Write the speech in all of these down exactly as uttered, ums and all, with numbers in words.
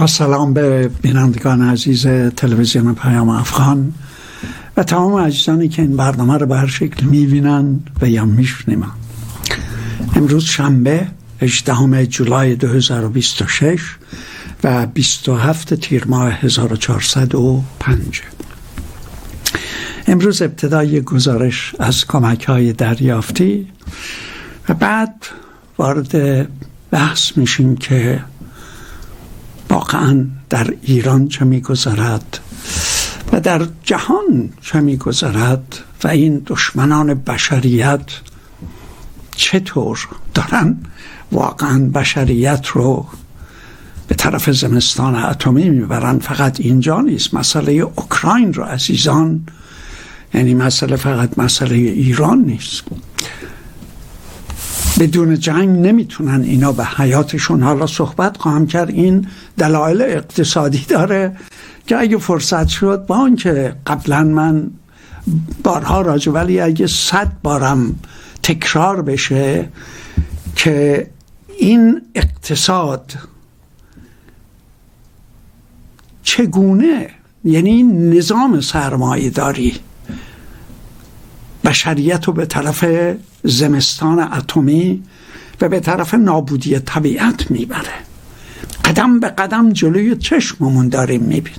با سلام به بینندگان عزیز تلویزیون پیام افغان و تمام عزیزانی که این برنامه رو به هر شکل میبینن و یا میشنون. امروز شنبه هجدهم جولای دو هزار و بیست و شش و بیست و هفت تیر ماه هزار و چهارصد و پنج. امروز ابتدای گزارش از کمک های دریافتی و بعد وارد بحث میشیم که واقعا در ایران چه میگذرد و در جهان چه میگذرد و این دشمنان بشریت چطور دارن واقعا بشریت رو به طرف زمستان اتمی میبرن. فقط اینجا نیست، مسئله اوکراین رو عزیزان، یعنی مسئله فقط مسئله ایران نیست. بدون جنگ نمیتونن اینا به حیاتشون. حالا صحبت خواهم کرد، این دلایل اقتصادی داره که اگه فرصت شد با اون که قبلا من بارها راجع، ولی اگه صد بارم تکرار بشه که این اقتصاد چگونه، یعنی این نظام سرمایه داری بشریت رو به طرف زمستان اتمی و به طرف نابودی طبیعت میبره. قدم به قدم جلوی چشممون داریم میبینیم.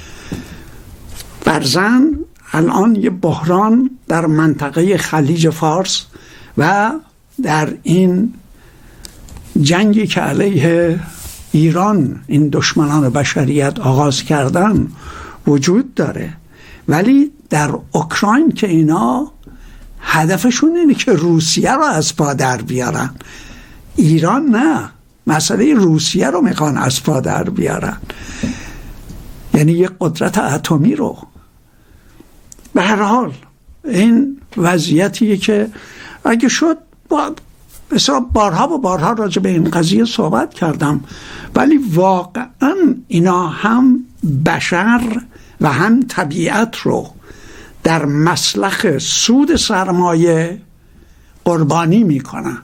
برزن الان یه بحران در منطقه خلیج فارس و در این جنگی که علیه ایران این دشمنان بشریت آغاز کردن وجود داره، ولی در اوکراین که اینا هدفشون اینه که روسیه رو از پا در بیارن. ایران نه، مسئله روسیه رو میخوان از پا در بیارن، یعنی یک قدرت اتمی رو. به هر حال این وضعیتیه که اگه شد با مثلا بارها و بارها راجع به این قضیه صحبت کردم، ولی واقعا اینا هم بشر و هم طبیعت رو در مسلخ سود سرمایه قربانی میکنن.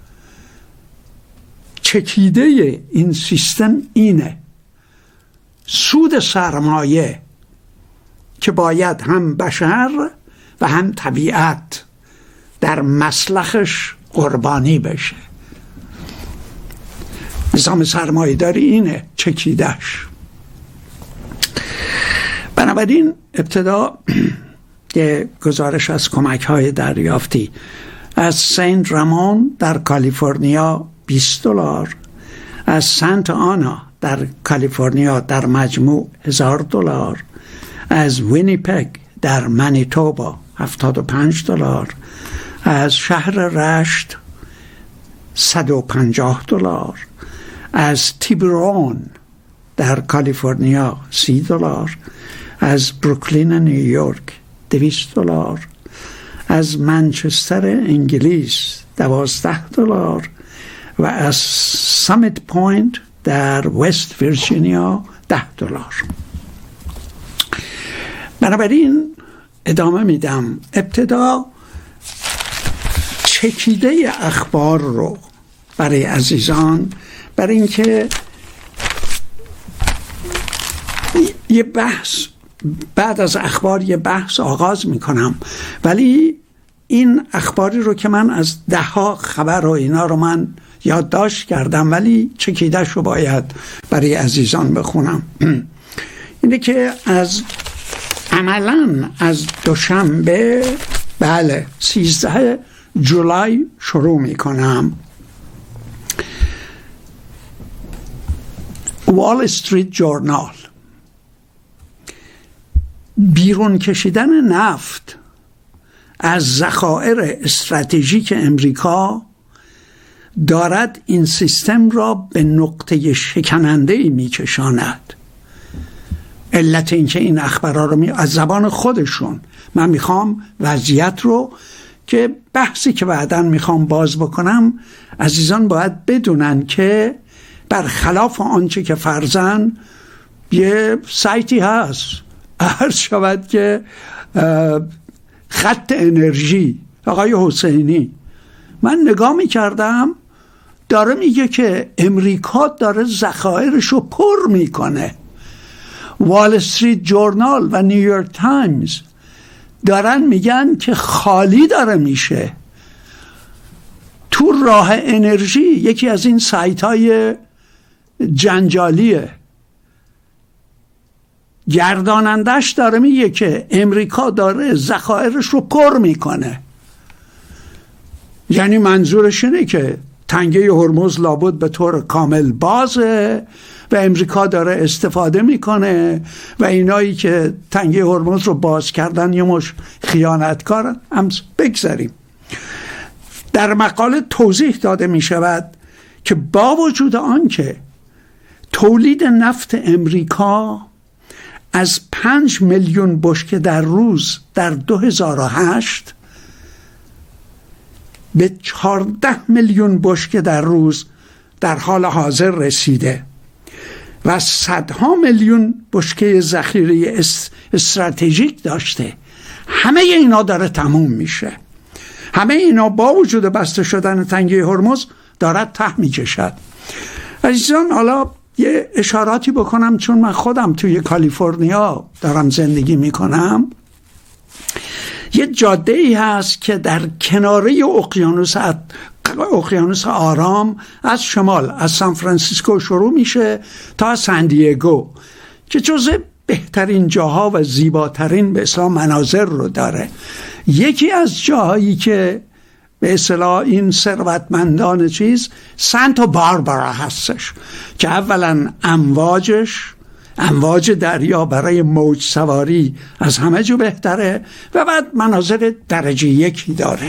چکیده این سیستم اینه، سود سرمایه که باید هم بشر و هم طبیعت در مسلخش قربانی بشه. نظام سرمایه داری اینه چکیدش. بنابراین ابتدا که گزارش از کمک های دریافتی از سنت رامون در کالیفرنیا بیست دلار، از سنت آنا در کالیفرنیا در مجموع هزار دلار، از وینیپگ در منیتوبا هفتاد و پنج دلار، از شهر رشت صد و پنجاه دلار، از تیبرون در کالیفرنیا سی دلار، از بروکلین نیویورک دویست دلار، از منچستر انگلیس دوازده دلار و از سامیت پوینت در وست ویرجینیا ده دلار. بنابراین ادامه میدم. ابتدا چکیده اخبار رو برای عزیزان، برای اینکه یه بحث بعد از اخبار یه بحث آغاز میکنم، ولی این اخباری رو که من از ده ها خبر و اینا رو من یادداشت کردم، ولی چکیدهش رو باید برای عزیزان بخونم. اینه که از عملاً از دوشنبه، بله سیزده جولای شروع میکنم. وال استریت جورنال: بیرون کشیدن نفت از ذخایر استراتژیک امریکا دارد این سیستم را به نقطه شکننده‌ای میکشاند. علت این که این اخبارا رو می از زبان خودشون، من میخوام وضعیت رو که بحثی که بعداً میخوام باز بکنم، عزیزان باید بدونن که برخلاف آنچه که فرضاً یه سایتی هست عرض شود که خط انرژی آقای حسینی، من نگاه میکردم داره میگه که امریکا داره ذخایرش رو پر میکنه. وال استریت جورنال و نیویورک تایمز دارن میگن که خالی داره میشه. تو راه انرژی، یکی از این سایت های جنجالیه، گردانندش داره میگه که امریکا داره ذخایرش رو پر میکنه. یعنی منظورش اینه که تنگه هرمز لابد به طور کامل بازه و امریکا داره استفاده میکنه و اینایی که تنگه هرمز رو باز کردن یه مش خیانتکارن. هم بگذاریم. در مقاله توضیح داده میشود که با وجود آنکه تولید نفت امریکا از پنج میلیون بشکه در روز در دو هزار و هشت به چهارده میلیون بشکه در روز در حال حاضر رسیده و صدها میلیون بشکه ذخیره استراتژیک داشته، همه اینا داره تموم میشه. همه اینا با وجود بسته شدن تنگه هرمز دارد ته میکشد. عزیزان، حالا یه اشاراتی بکنم، چون من خودم توی کالیفرنیا دارم زندگی میکنم. یه جاده ای هست که در کناره اقیانوس اقیانوس آرام از شمال از سان فرانسیسکو شروع میشه تا سان دیگو که جزء بهترین جاها و زیباترین به اصطلاح مناظر رو داره. یکی از جاهایی که به اصطلاح این ثروتمندان چیز سانتا باربارا هستش که اولا امواجش امواج دریا برای موج سواری از همه جو بهتره و بعد مناظر درجه یکی داره.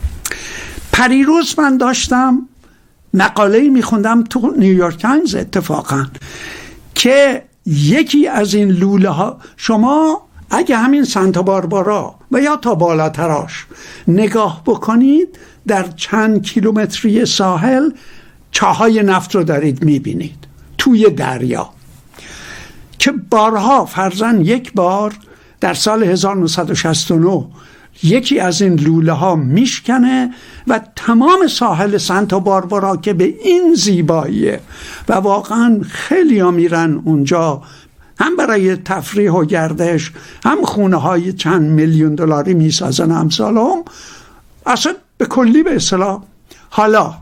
پریروز من داشتم مقاله‌ای میخوندم تو نیویورک تایمز اتفاقا که یکی از این لوله ها، شما اگه همین سانتا باربارا و یا تا بالاتراش نگاه بکنید، در چند کیلومتری ساحل چاهای نفت رو دارید میبینید توی دریا که بارها، فرضاً یک بار در سال هزار و نهصد و شصت و نه یکی از این لوله ها میشکنه و تمام ساحل سانتا باربارا که به این زیباییه و واقعا خیلی ها میرن اونجا هم برای تفریح و گردش، هم خونه های چند میلیون دلاری میسازن امثال هم، اصلا به کلی به اصطلاح. حالا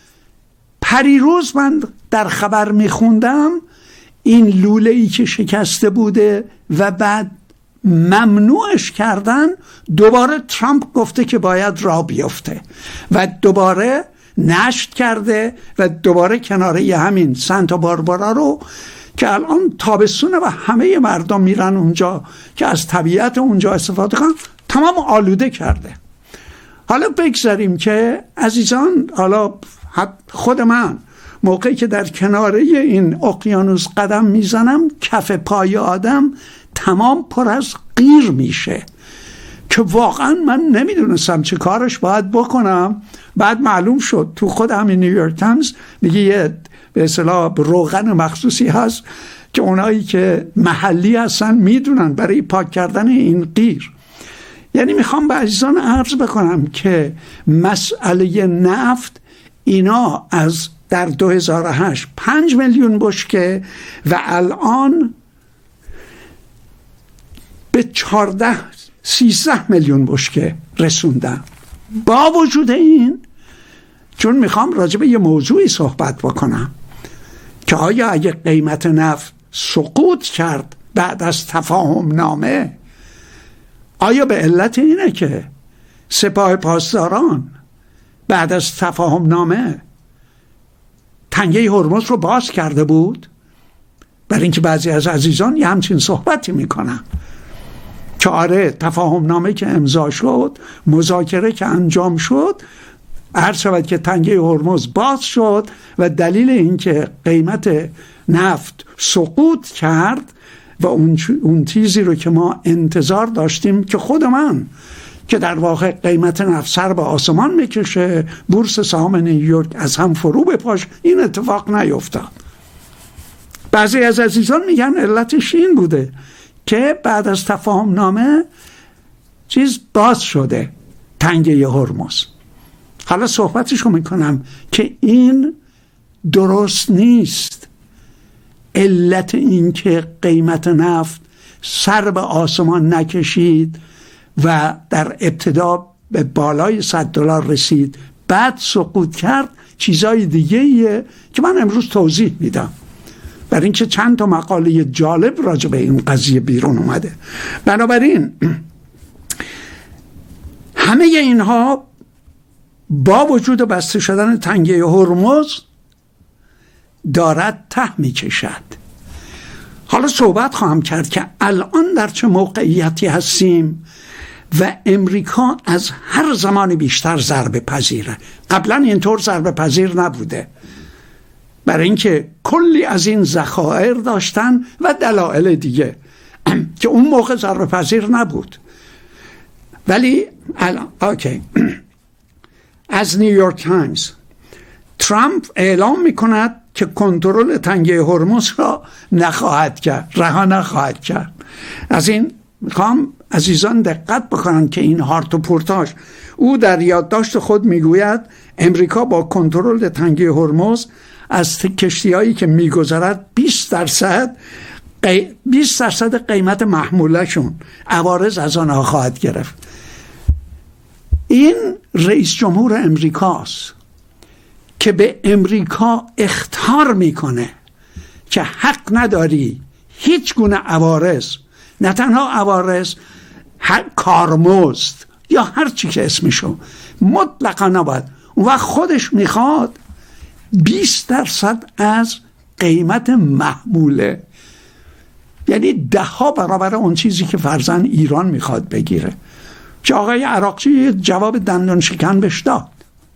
پریروز من در خبر میخوندم این لوله ای که شکسته بوده و بعد ممنوعش کردن، دوباره ترامپ گفته که باید راه بیفته و دوباره نشت کرده و دوباره کناره همین سانتا باربارا رو که الان تابستونه و همه مردم میرن اونجا که از طبیعت اونجا استفاده کنن، تمام آلوده کرده. حالا بگذاریم که عزیزان، حالا خود من موقعی که در کناره این اقیانوس قدم میزنم، کف پای آدم تمام پر از قیر میشه که واقعا من نمیدونستم چه کارش باید بکنم. بعد معلوم شد تو خود همین نیویورک تایمز میگه یه به اصطلاح روغن مخصوصی هست که اونایی که محلی هستن میدونن برای پاک کردن این قیر. یعنی میخوام به عزیزان عرض بکنم که مسئله نفت، اینا از در دو هزار و هشت پنج میلیون بشکه و الان به چهارده سیزده میلیون بشکه رسوندن. با وجود این، چون میخوام راجع به یه موضوعی صحبت بکنم که آیا اگه قیمت نفت سقوط کرد بعد از تفاهم نامه، آیا به علت اینه که سپاه پاسداران بعد از تفاهم نامه تنگه هرمز رو باز کرده بود؟ برای اینکه بعضی از عزیزان یه همچین صحبتی میکنن که آره تفاهم نامه که امضا شد، مذاکره که انجام شد، عرض شود که تنگه هرمز باز شد و دلیل اینکه قیمت نفت سقوط کرد و اون اون چیزی رو که ما انتظار داشتیم که خود من که در واقع قیمت نفت سر به آسمان میکشه، بورس سهام نیویورک از هم فرو بپاش، این اتفاق نیفتاد. بعضی از عزیزان میگن علتش این بوده که بعد از تفاهم نامه چیز باز شده، تنگه هرمز. حالا صحبتشو میکنم که این درست نیست. علت این که قیمت نفت سر به آسمان نکشید و در ابتدا به بالای صد دلار رسید بعد سقوط کرد چیزای دیگه ایه که من امروز توضیح میدم، برای اینکه چند تا مقاله جالب راجع به این قضیه بیرون اومده. بنابراین همه اینها با وجود بسته شدن تنگه هرمز دارد ته می کشد. حالا صحبت خواهم کرد که الان در چه موقعیتی هستیم و امریکا از هر زمان بیشتر ضربه پذیره. قبلا اینطور ضربه پذیر نبوده، برای اینکه کلی از این ذخایر داشتن و دلایل دیگه که اون موقع ضربه پذیر نبود. ولی الان اوکی از نیویورک تایمز ترامپ اعلام میکند که کنترل تنگه هرمز را نخواهد کرد، رها نخواهد کرد. از این میخوام عزیزان دقت بکنن که این هارت و پورتاژ، او در یادداشت خود میگوید امریکا با کنترل تنگه هرمز از کشتی‌هایی که میگذرد بیست درصد بیست درصد قیمت محمولشون عوارض از آنها خواهد گرفت. این رئیس جمهور امریکاست که به امریکا اخطار میکنه که حق نداری هیچ گونه عوارض، نه تنها عوارض، کارمزد یا هر چی که اسمشو، مطلقا نباید. اون وقت خودش میخواد بیست درصد از قیمت محموله، یعنی ده ها برابر اون چیزی که فرضاً ایران میخواد بگیره، که آقای عراقچی جواب دندان شکن بهش داد.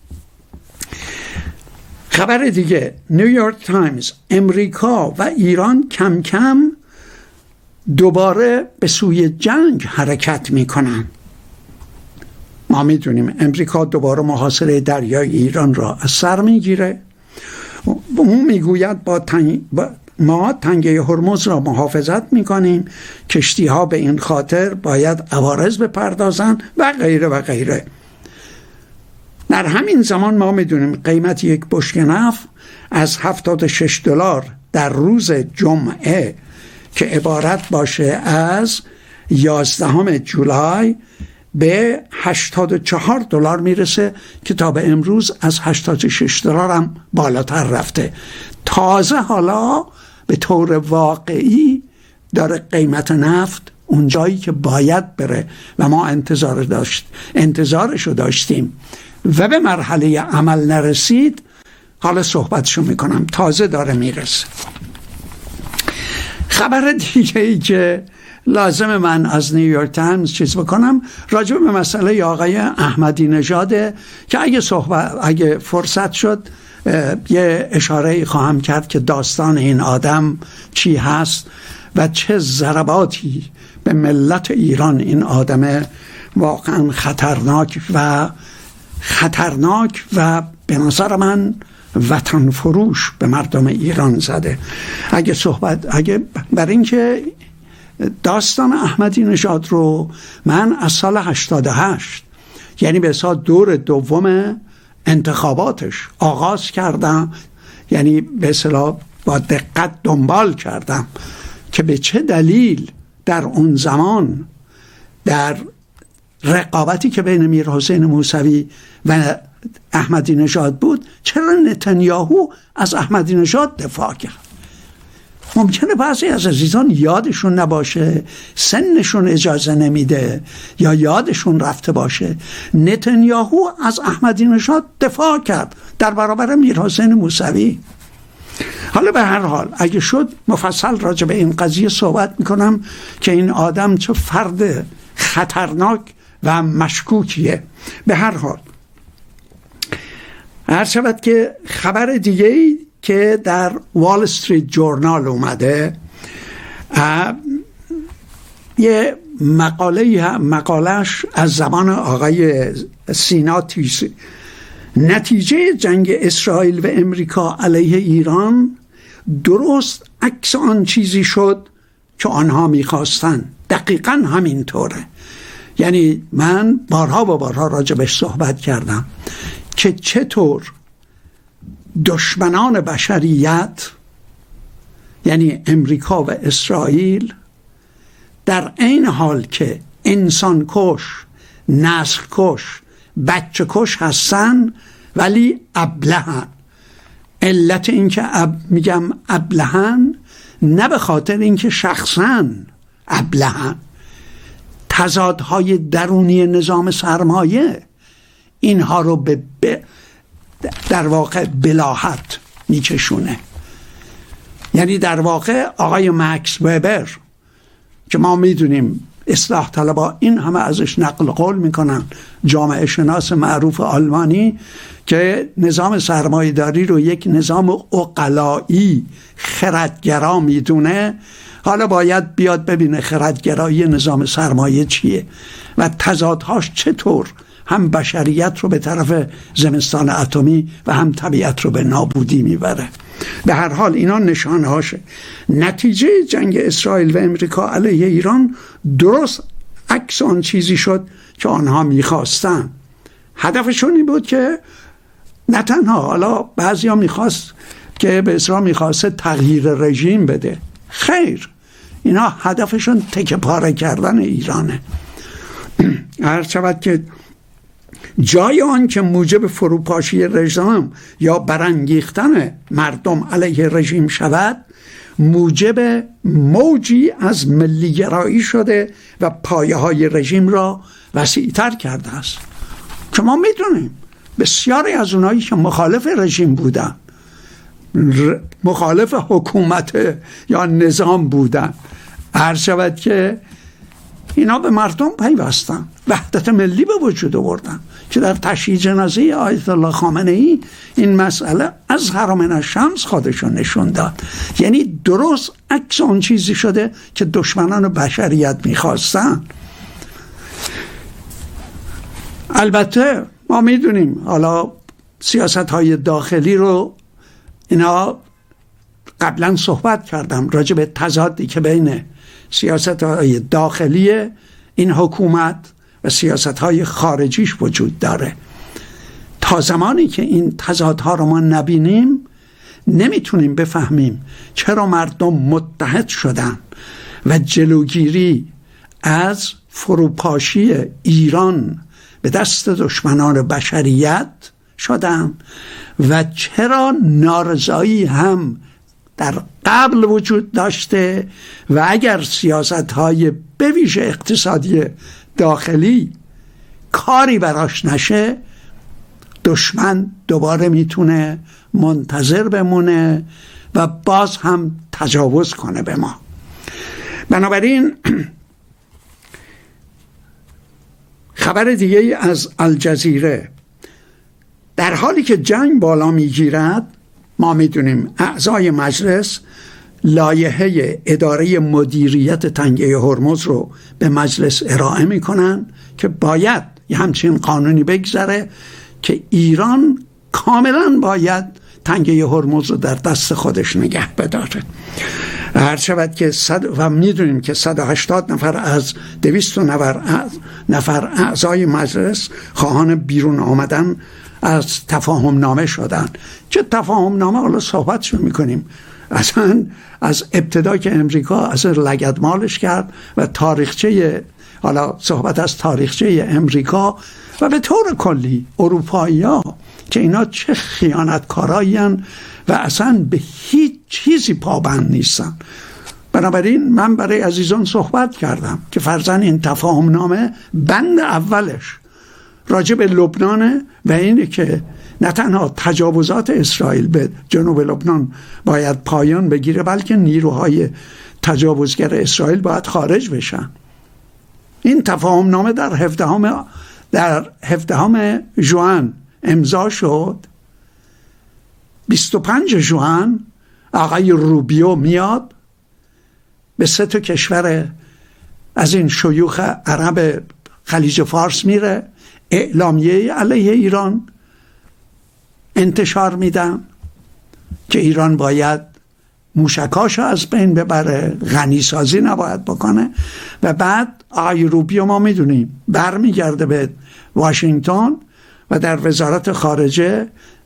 خبر دیگه، نیویورک تایمز، امریکا و ایران کم کم دوباره به سوی جنگ حرکت میکنن. ما میدونیم امریکا دوباره محاصره دریای ایران را از سر میگیره. اون میگوید با, تنگ... با ما تنگه هرمز را محافظت میکنیم، کشتی ها به این خاطر باید عوارض بپردازن و غیره و غیره. در همین زمان ما میدونیم قیمت یک بشکه نفت از هفتاد و شش دلار در روز جمعه که عبارت باشه از یازدهم جولای به هشتاد و چهار دلار میرسه که تا به امروز از هشتاد و شش دلار هم بالاتر رفته. تازه حالا به طور واقعی داره قیمت نفت اون جایی که باید بره و ما انتظار داشت انتظارشو داشتیم و به مرحله عمل نرسید، حالا صحبتشو میکنم، تازه داره میرسه. خبر دیگه ای که لازم من از نیویورک تایمز چیز بکنم راجع به مسئله آقای احمدی نژاده که اگه صحبت اگه فرصت شد یه اشاره خواهم کرد که داستان این آدم چی هست و چه ضرباتی به ملت ایران این آدم واقعا خطرناک و خطرناک و به نظر من وطن فروش به مردم ایران زده. اگه صحبت اگه برای اینکه داستان احمدی نژاد رو من از سال هشتاد و هشت، یعنی به حساب دور دوم انتخاباتش آغاز کردم، یعنی به اصطلاح با دقت دنبال کردم که به چه دلیل در اون زمان در رقابتی که بین میرحسین موسوی و احمدی نژاد بود چرا نتانیاهو از احمدی نژاد دفاع کرد. ممکنه بعضی از عزیزان یادشون نباشه، سنشون اجازه نمیده یا یادشون رفته باشه، نتانیاهو از احمدی نژاد دفاع کرد در برابر میرحسین موسوی. حالا به هر حال اگه شد مفصل راجع به این قضیه صحبت میکنم که این آدم چه فرد خطرناک و مشکوکیه. به هر حال هر شود که خبر دیگه که در وال استریت جورنال اومده، یه مقاله مقالش از زبان آقای سینا تیسی، نتیجه جنگ اسرائیل و امریکا علیه ایران درست عکس آن چیزی شد که آنها میخواستن. دقیقاً همین طوره. یعنی من بارها و بارها راجبش صحبت کردم که چطور دشمنان بشریت یعنی امریکا و اسرائیل در این حال که انسان کش، نسل کش، بچه کش هستن ولی ابلهن. علت این که اب میگم ابلهن نه به خاطر اینکه شخصا ابلهن، تضادهای درونی نظام سرمایه اینها رو به در واقع بلاحت میکشونه. یعنی در واقع آقای مکس وبر که ما میدونیم اصلاح طلبها این همه ازش نقل قول میکنن، جامعه شناس معروف آلمانی که نظام سرمایه‌داری رو یک نظام عقلایی خردگرا میدونه، حالا باید بیاد ببینه خردگرایی نظام سرمایه چیه و تضادهاش چطور هم بشریت رو به طرف زمستان اتمی و هم طبیعت رو به نابودی میبره. به هر حال اینا نشانهاشه. نتیجه جنگ اسرائیل و امریکا علیه ایران درست عکس آن چیزی شد که آنها میخواستن. هدفشون این بود که نه تنها حالا بعضیا میخواست که به اسرائیل میخواسته تغییر رژیم بده، خیر، اینا هدفشون تکه پاره کردن ایرانه. هر شود که جای آن که موجب فروپاشی رژیم یا برانگیختن مردم علیه رژیم شود، موجب موجی از ملیگرایی شده و پایه های رژیم را وسیع‌تر کرده است. که ما میدونیم بسیاری از اونایی که مخالف رژیم بودن، مخالف حکومت یا نظام بودن، عرض شود که اینا به مردم پیوستن، وحدت ملی به وجود آوردن که در تشییع جنازه آیت الله خامنه‌ای این مسئله از من الشمس خودشون نشون داد. یعنی درست عکس اون چیزی شده که دشمنان بشریت میخواستن. البته ما میدونیم حالا سیاست های داخلی رو اینا قبلا صحبت کردم راجع به تضادی که بین سیاست های داخلی این حکومت و سیاست های خارجیش وجود داره. تا زمانی که این تضادها رو ما نبینیم نمیتونیم بفهمیم چرا مردم متحد شدن و جلوگیری از فروپاشی ایران به دست دشمنان بشریت شدن و چرا نارضایی هم در قبل وجود داشته و اگر سیاست های به ویژه اقتصادی داخلی کاری براش نشه دشمن دوباره میتونه منتظر بمونه و باز هم تجاوز کنه به ما. بنابراین خبر دیگه از الجزیره، در حالی که جنگ بالا میگیرد ما میدونیم اعضای مجلس لایحه اداره مدیریت تنگه هرمز رو به مجلس ارائه میکنن که باید یه همچین قانونی بگذره که ایران کاملا باید تنگه هرمز رو در دست خودش نگه بداره. هر شود که صد و میدونیم که صد و هشتاد نفر از دویست و نود نفر اعضای مجلس خواهان بیرون آمدن از تفاهم نامه شدن. چه تفاهم نامه؟ حالا صحبتشو میکنیم. اصلا از ابتدا که امریکا از لگدمالش کرد و تاریخچه، حالا صحبت از تاریخچه امریکا و به طور کلی اروپایی ها که اینا چه خیانتکارایین و اصلا به هیچ چیزی پابند نیستن. بنابراین من برای عزیزان صحبت کردم که فرضاً این تفاهم نامه بند اولش راجع به لبنان و اینه که نه تنها تجاوزات اسرائیل به جنوب لبنان باید پایان بگیره بلکه نیروهای تجاوزگر اسرائیل باید خارج بشن. این تفاهم نامه در هفدهم در هفدهم ژوئن امضا شد. بیست و پنج ژوئن آقای روبیو میاد به سه تا کشور از این شیوخ عرب خلیج فارس میره، اعلامیه علیه ایران انتشار میدن که ایران باید موشکاشو از بین ببره، غنی سازی نباید بکنه. و بعد آقای روبیو ما میدونیم برمیگرده به واشنگتن و در وزارت خارجه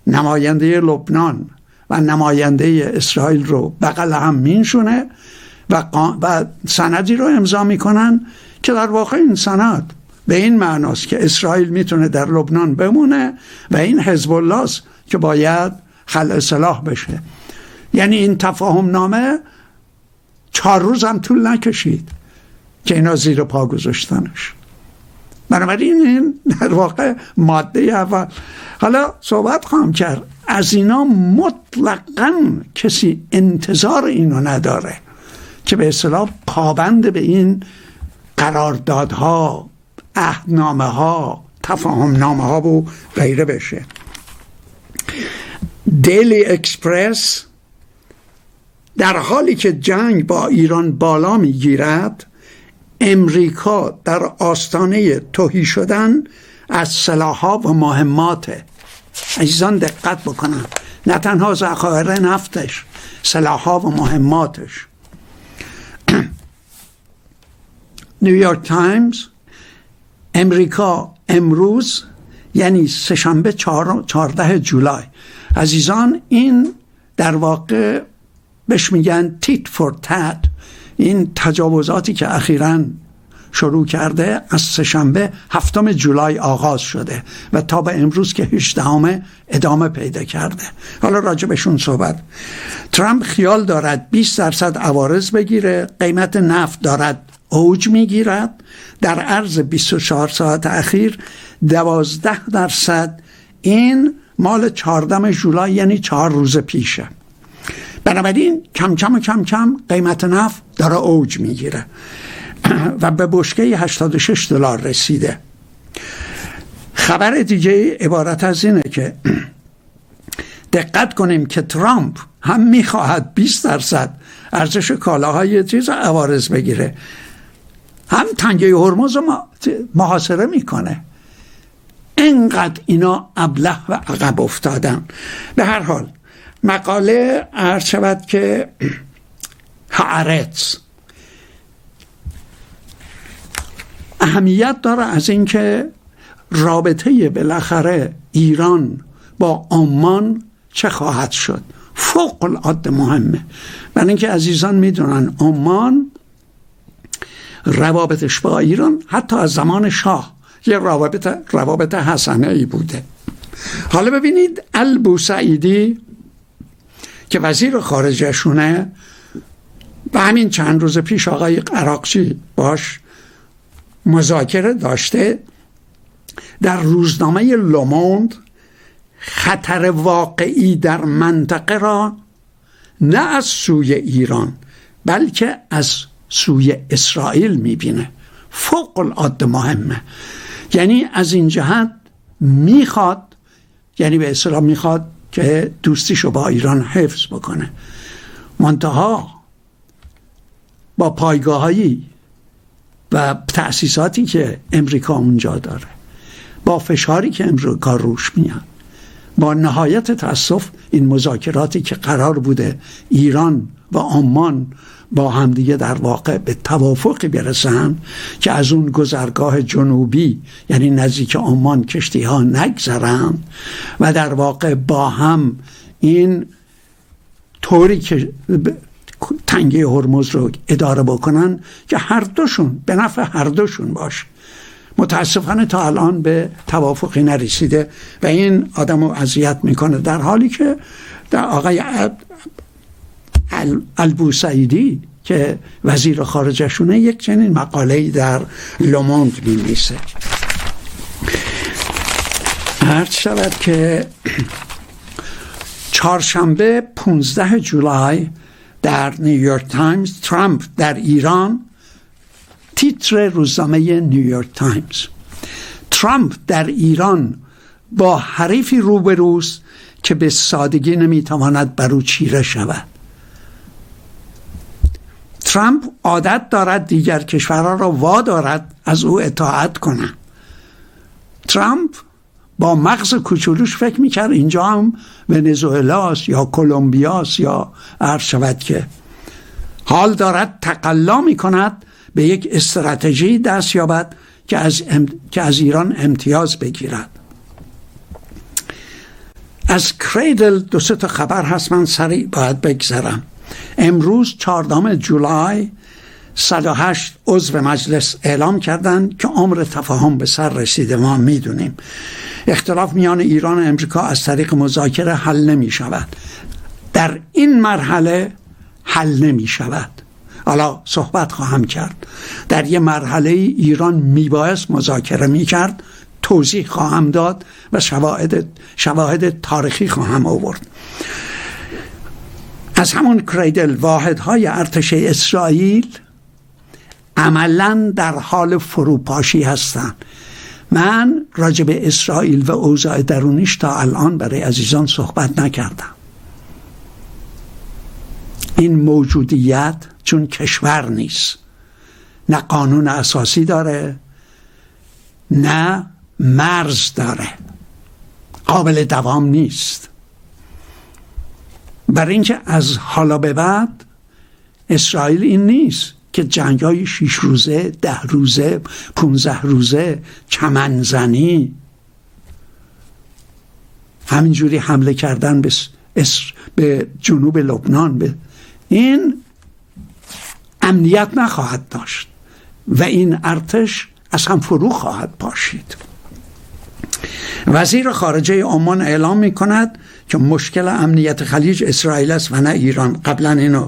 نماینده لبنان و نماینده اسرائیل رو بغل هم میشونه و, و سندی رو امضا میکنن که در واقع این سند به این معناست که اسرائیل میتونه در لبنان بمونه و این حزب الله است که باید خلع سلاح بشه. یعنی این تفاهم نامه چهار روز هم طول نکشید که اینا زیر پا گذاشتنش. بنابراین این در واقع ماده اول. حالا صحبت خواهم کرد از اینا مطلقاً کسی انتظار اینو نداره که به اصطلاح پابند به این قراردادها، عهدنامه ها، تفاهم نامه ها و غیره بشه. دیلی اکسپرس در حالی که جنگ با ایران بالا میگیرد، امریکا در آستانه تهی شدن از سلاح‌ها و مهمات. عزیزان دقت بکنن، نه تنها ذخایر نفتش، سلاح‌ها و مهماتش. نیویورک تایمز، امریکا امروز یعنی سه‌شنبه چهاردهم جولای، عزیزان این در واقع بهش میگن تیت فور تت، این تجاوزاتی که اخیراً شروع کرده از سه‌شنبه هفتم جولای آغاز شده و تا به امروز که هجدهم ادامه پیدا کرده. حالا راجع بهشون صحبت. ترامپ خیال دارد بیست درصد عوارض بگیره، قیمت نفت دارد اوج میگیرد، در عرض بیست و چهار ساعت اخیر دوازده درصد، این مال چهاردهم جولای یعنی چهار روز پیشه. بنابراین کم کم و کم کم قیمت نفت داره اوج میگیره و به بشکه هشتاد و شش دلار رسیده. خبر دیگه عبارت از اینه که دقت کنیم که ترامپ هم میخواهد بیست درصد ارزش کالاهای چیز عوارض بگیره، هم تنگه هرمز رو محاصره میکنه. اینقدر اینا ابله و عقب افتادن. به هر حال مقاله عرض شود که هآرتز اهمیت داره از اینکه رابطه بالاخره ایران با عمان چه خواهد شد. فوق العاده مهمه، برای اینکه عزیزان میدونن عمان روابطش با ایران حتی از زمان شاه یه روابط روابط حسنه ای بوده. حالا ببینید البوسعیدی که وزیر خارجه‌شونه و همین چند روز پیش آقای عراقچی باش مذاکره داشته، در روزنامه لوموند خطر واقعی در منطقه را نه از سوی ایران بلکه از سوی اسرائیل میبینه. فوق العاده مهمه. یعنی از این جهت میخواد، یعنی به اصطلاح میخواد که دوستیشو با ایران حفظ بکنه، منتها با پایگاهایی و تأسیساتی که امریکا اونجا داره، با فشاری که امریکا روش میاد، با نهایت تأسف این مذاکراتی که قرار بوده ایران و عمان با همدیگه در واقع به توافقی برسن که از اون گذرگاه جنوبی یعنی نزدیک عمان کشتی ها نگذرن و در واقع با هم این طوری که تنگه هرمز رو اداره بکنن که هر دوشون به نفع هر دوشون باشه. متاسفانه تا الان به توافقی نرسیده و این آدمو اذیت میکنه، در حالی که در آقای البوسعیدی که وزیر خارجه‌شونه یک چنین مقاله‌ای در لوموند می‌نویسه. عرض شود که چهارشنبه پانزدهم جولای در نیویورک تایمز، ترامپ در ایران، تیتر روزنامه نیویورک تایمز، ترامپ در ایران با حریفی روبروست که به سادگی نمیتواند بر او چیره شود. ترامپ عادت دارد دیگر کشورها را وادارد از او اطاعت کنند. ترامپ با مغز کوچولوش فکر میکرد اینجا هم ونزوئلاست یا کلمبیاست یا عرض شود که حال دارد تقلا میکند به یک استراتژی دست یابد که از, ام... که از ایران امتیاز بگیرد. از کریدل دو سه تا خبر هست، من سریع باید بگذرم. امروز چهاردهم جولای صد و هشت عضو مجلس اعلام کردند که عمر تفاهم به سر رسیده. ما میدونیم اختلاف میان ایران و امریکا از طریق مذاکره حل نمی شود. در این مرحله حل نمی شود. حالا صحبت خواهم کرد. در یه مرحله ایران میبایست مذاکره میکرد، توضیح خواهم داد و شواهد شواهد تاریخی خواهم آورد. از همون کریدل واحدهای ارتش اسرائیل عملاً در حال فروپاشی هستند. من راجع به اسرائیل و اوضاع درونیش تا الان برای عزیزان صحبت نکردم. این موجودیت چون کشور نیست، نه قانون اساسی داره نه مرز داره، قابل دوام نیست. برای اینکه از حالا به بعد اسرائیل این نیست که جنگای شیش روزه، ده روزه، پونزه روزه، چمنزنی، همینجوری حمله کردن به, به جنوب لبنان، به این امنیت نخواهد داشت و این ارتش از هم فرو خواهد پاشید. وزیر خارجه عمان اعلام می کند که مشکل امنیت خلیج اسرائیل است و نه ایران. قبلا اینو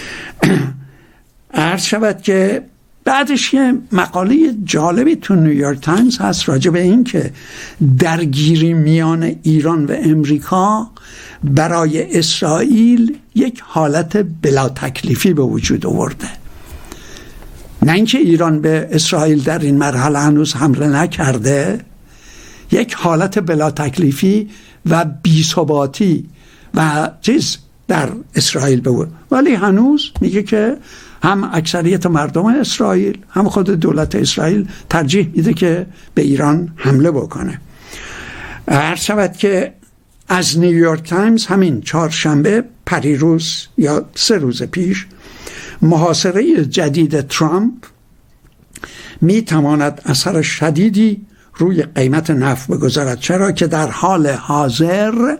عرض شود که بعدش یه مقاله جالبی تو نیویورک تایمز هست راجع به این که درگیری میان ایران و امریکا برای اسرائیل یک حالت بلا تکلیفی به وجود آورده. نه اینکه ایران به اسرائیل در این مرحله هنوز حمله نکرده، یک حالت بلا تکلیفی و بی‌ثباتی و چیز در اسرائیل بود. ولی هنوز میگه که هم اکثریت مردم اسرائیل هم خود دولت اسرائیل ترجیح میده که به ایران حمله بکنه. عرض شود که از نیویورک تایمز همین چهارشنبه پریروز یا سه روز پیش، محاصره جدید ترامپ میتواند اثر شدیدی روی قیمت نفت بگذارد، چرا که در حال حاضر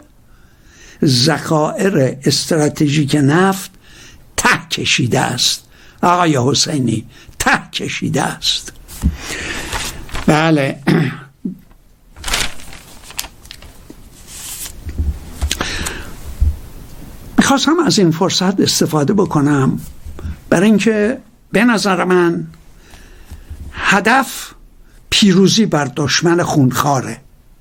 ذخایر استراتژیک نفت ته کشیده است. آقای حسینی، ته کشیده است. بله، میخواستم از این فرصت استفاده بکنم برای اینکه به نظر من هدف پیروزی بر دشمن خونخواره.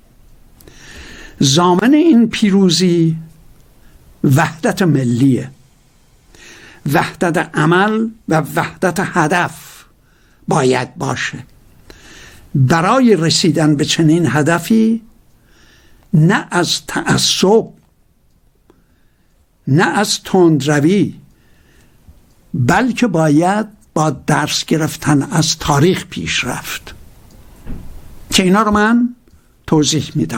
ضامن این پیروزی وحدت ملیه، وحدت عمل و وحدت هدف باید باشه. برای رسیدن به چنین هدفی نه از تعصب، نه از تندروی، بلکه باید با درس گرفتن از تاریخ پیش رفت که اینا رو من توضیح میدم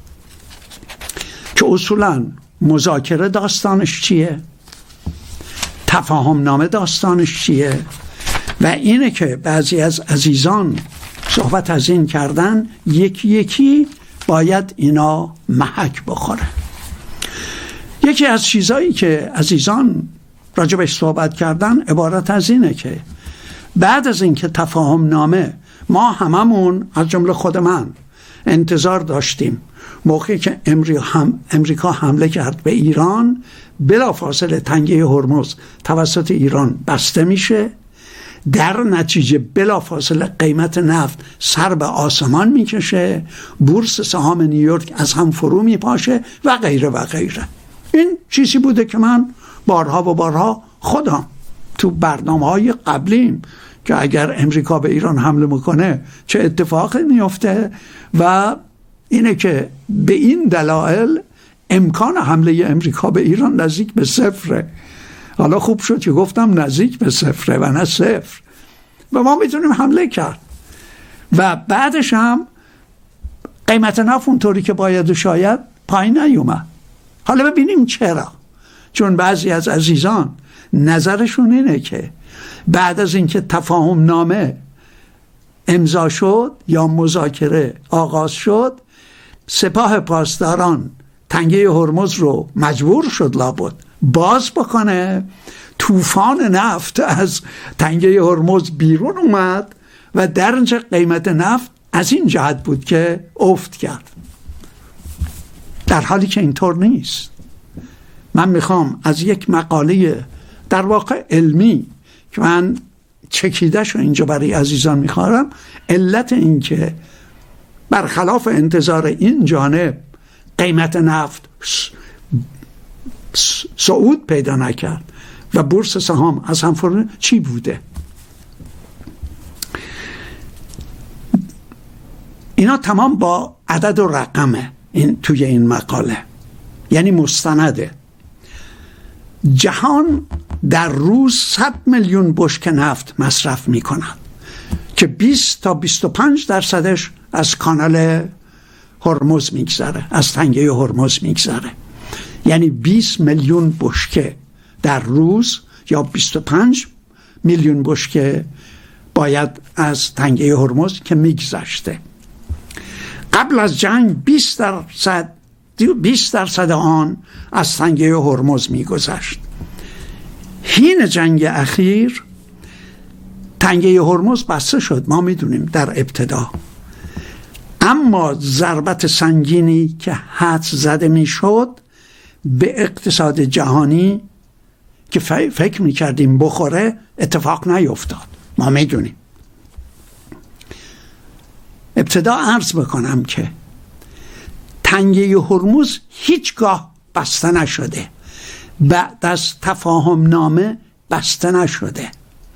که اصولاً مذاکره داستانش چیه، تفاهم نامه داستانش چیه، و اینه که بعضی از عزیزان صحبت از این کردن، یکی یکی باید اینا محک بخوره. یکی از چیزایی که عزیزان راجبش صحبت کردن عبارت از اینه که بعد از اینکه تفاهم نامه، ما هممون از جمله خود من انتظار داشتیم موقعی که امریکا حمله کرد به ایران، بلافاصله تنگه هرمز توسط ایران بسته میشه، در نتیجه بلافاصله قیمت نفت سر به آسمان میکشه، بورس سهام نیویورک از هم فرو میپاشه و غیره و غیره. این چیزی بوده که من بارها و بارها خودم تو برنامه‌های قبلیم که اگر امریکا به ایران حمله میکنه چه اتفاقی میفته، و اینه که به این دلایل امکان حمله امریکا به ایران نزدیک به صفره. حالا خوب شد که گفتم نزدیک به صفره و نه صفر، و ما میتونیم حمله کرد و بعدش هم قیمت نفت اونطوری که باید و شاید پایین نیومد. حالا ببینیم چرا. چون بعضی از عزیزان نظرشون اینه که بعد از اینکه تفاهم نامه امضا شد یا مذاکره آغاز شد، سپاه پاسداران تنگه هرمز رو مجبور شد لابد باز بکنه. طوفان نفت از تنگه هرمز بیرون اومد و در اینجا قیمت نفت از این جهت بود که افت کرد، در حالی که اینطور نیست. من میخوام از یک مقاله در واقع علمی که من چکیدش رو اینجا برای عزیزان میخوارم، علت این که برخلاف انتظار این جانب قیمت نفت صعود پیدا نکرد و بورس سهام از هم فرو چی بوده؟ اینا تمام با عدد و رقمه این توی این مقاله، یعنی مستنده. جهان در روز صد میلیون بشکه نفت مصرف می کند که بیست تا بیست و پنج درصدش از کانال هرمز میگذره، از تنگه هرمز میگذره. یعنی بیست میلیون بشکه در روز یا بیست و پنج میلیون بشکه باید از تنگه هرمز که میگذشته. قبل از جنگ بیست درصد بیست درصد آن از تنگه هرمز میگذشت. حین جنگ اخیر تنگه هرمز بسته شد، ما میدونیم در ابتدا، اما ضربت سنگینی که حدس زده میشد به اقتصاد جهانی که فکر میکردیم بخوره اتفاق نیفتاد. ما میدونیم. ابتدا عرض بکنم که تنگه هرمز هیچگاه بسته نشده، بعد از تفاهم نامه بسته نشده،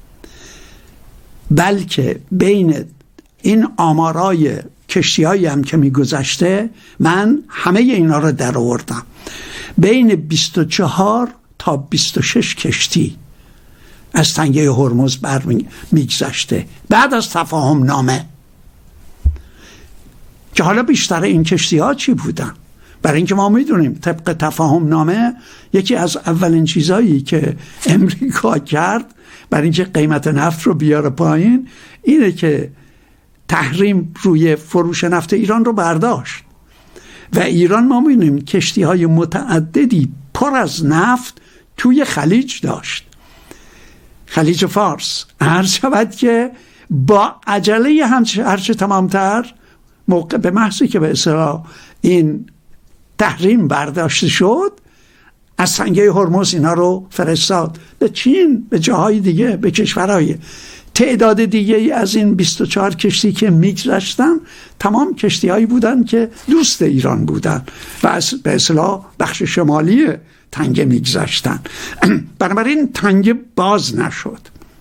بلکه بین این آمارای کشتی هایی هم که می گذشته، من همه اینا رو در آوردم، بین بیست و چهار تا بیست و شش کشتی از تنگه هرمز بر می گذشته بعد از تفاهم نامه. که حالا بیشتر این کشتی ها چی بودن؟ برای اینکه ما میدونیم طبق تفاهم نامه یکی از اولین چیزایی که امریکا کرد برای اینکه قیمت نفت رو بیاره پایین اینه که تحریم روی فروش نفت ایران رو برداشت و ایران ما میدونیم کشتی های متعددی پر از نفت توی خلیج داشت، خلیج فارس. عرض شود که با عجله هرچه تمامتر موقع به محضی که به اصطلاح این تحریم برداشته شد از تنگه هرمز اینا رو فرستاد به چین، به جاهای دیگه، به کشورهای تعداد دیگه ای از این بیست و چهار کشتی که میگذشتن تمام کشتی هایی بودن که دوست ایران بودن و از به اصطلاح بخش شمالی تنگه میگذشتن. بنابراین تنگه باز نشد،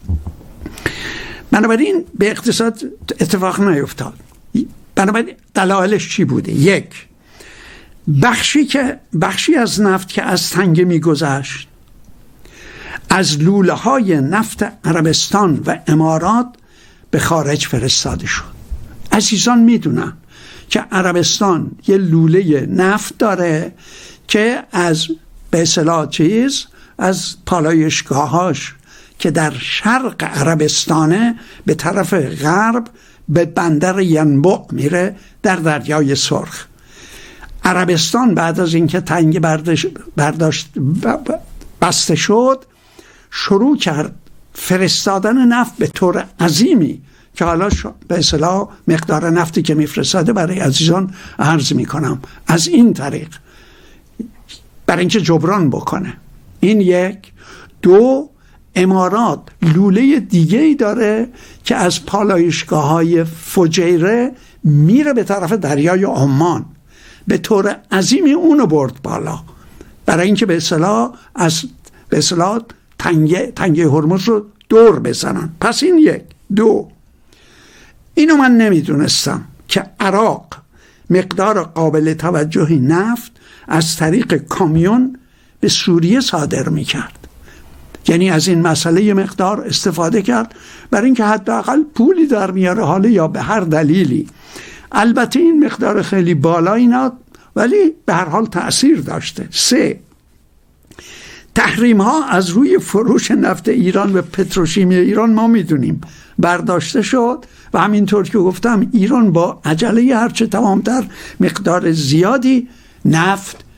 بنابراین به اقتصاد اتفاق نیفتاد. بنابراین دلایلش چی بوده؟ یک، بخشی که بخشی از نفت که از تنگه میگذشت از لوله های نفت عربستان و امارات به خارج فرستاده شد. عزیزان میدونن که عربستان یه لوله نفت داره که از به اصطلاح چیز از پالایشگاهاش که در شرق عربستانه به طرف غرب به بندر ینبع میره در دریای سرخ. عربستان بعد از اینکه تنگه برداشت بسته شد شروع کرد فرستادن نفت به طور عظیمی که حالا به اصطلاح مقدار نفتی که میفرستاده برای عزیزان عرض میکنم از این طریق برای اینکه جبران بکنه. این یک. دو، امارات لوله دیگه ای داره که از پالایشگاه های فجیره میره به طرف دریای عمان، به طور عظیمی اونو برد بالا برای اینکه به اصطلاح از به اصطلاح تنگه تنگه هرمز رو دور بزنن. پس این یک. دو، اینو من نمیدونستم که عراق مقدار قابل توجهی نفت از طریق کامیون به سوریه صادر میکرد، یعنی از این مسئله یه مقدار استفاده کرد برای اینکه حداقل پولی در میاره حالا یا به هر دلیلی. البته این مقدار خیلی بالایی نه ولی به هر حال تأثیر داشته. سه، تحریم ها از روی فروش نفت ایران و پتروشیمی ایران ما میدونیم برداشته شد و همینطور که گفتم ایران با عجله هرچه تمامتر مقدار زیادی نفت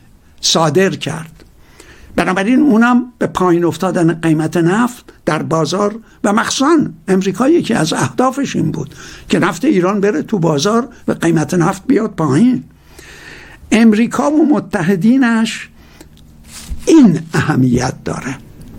صادر کرد. بنابراین اونم به پایین افتادن قیمت نفت در بازار و مخصوصا امریکا یکی از اهدافش این بود که نفت ایران بره تو بازار و قیمت نفت بیاد پایین. امریکا و متحدینش این اهمیت داره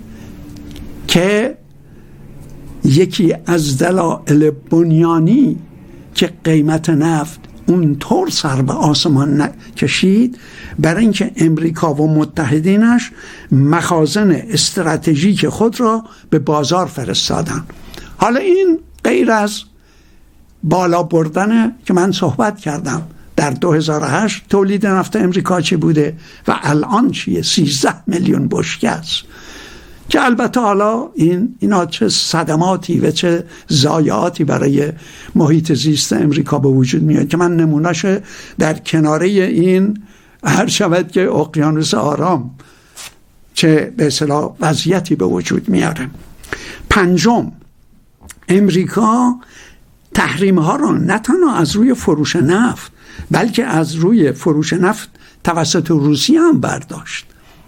که یکی از دلایل بنیانی که قیمت نفت اونطور سر به آسمان کشید برای اینکه امریکا و متحدینش مخازن استراتژیک خود را به بازار فرستادن. حالا این غیر از بالا بردن که من صحبت کردم در دو هزار و هشت تولید نفت امریکا چی بوده و الان چیه؟ سیزده میلیون بشکه است که البته حالا این اینا چه صدماتی و چه ضایعاتی برای محیط زیست امریکا به وجود میاد که من نمونهش در کناره این هر شود که اقیانوس آرام چه به اصطلاح وضعیتی به وجود میاره. پنجم، امریکا تحریم ها را نه تنها از روی فروش نفت بلکه از روی فروش نفت توسط روسیه هم برداشت.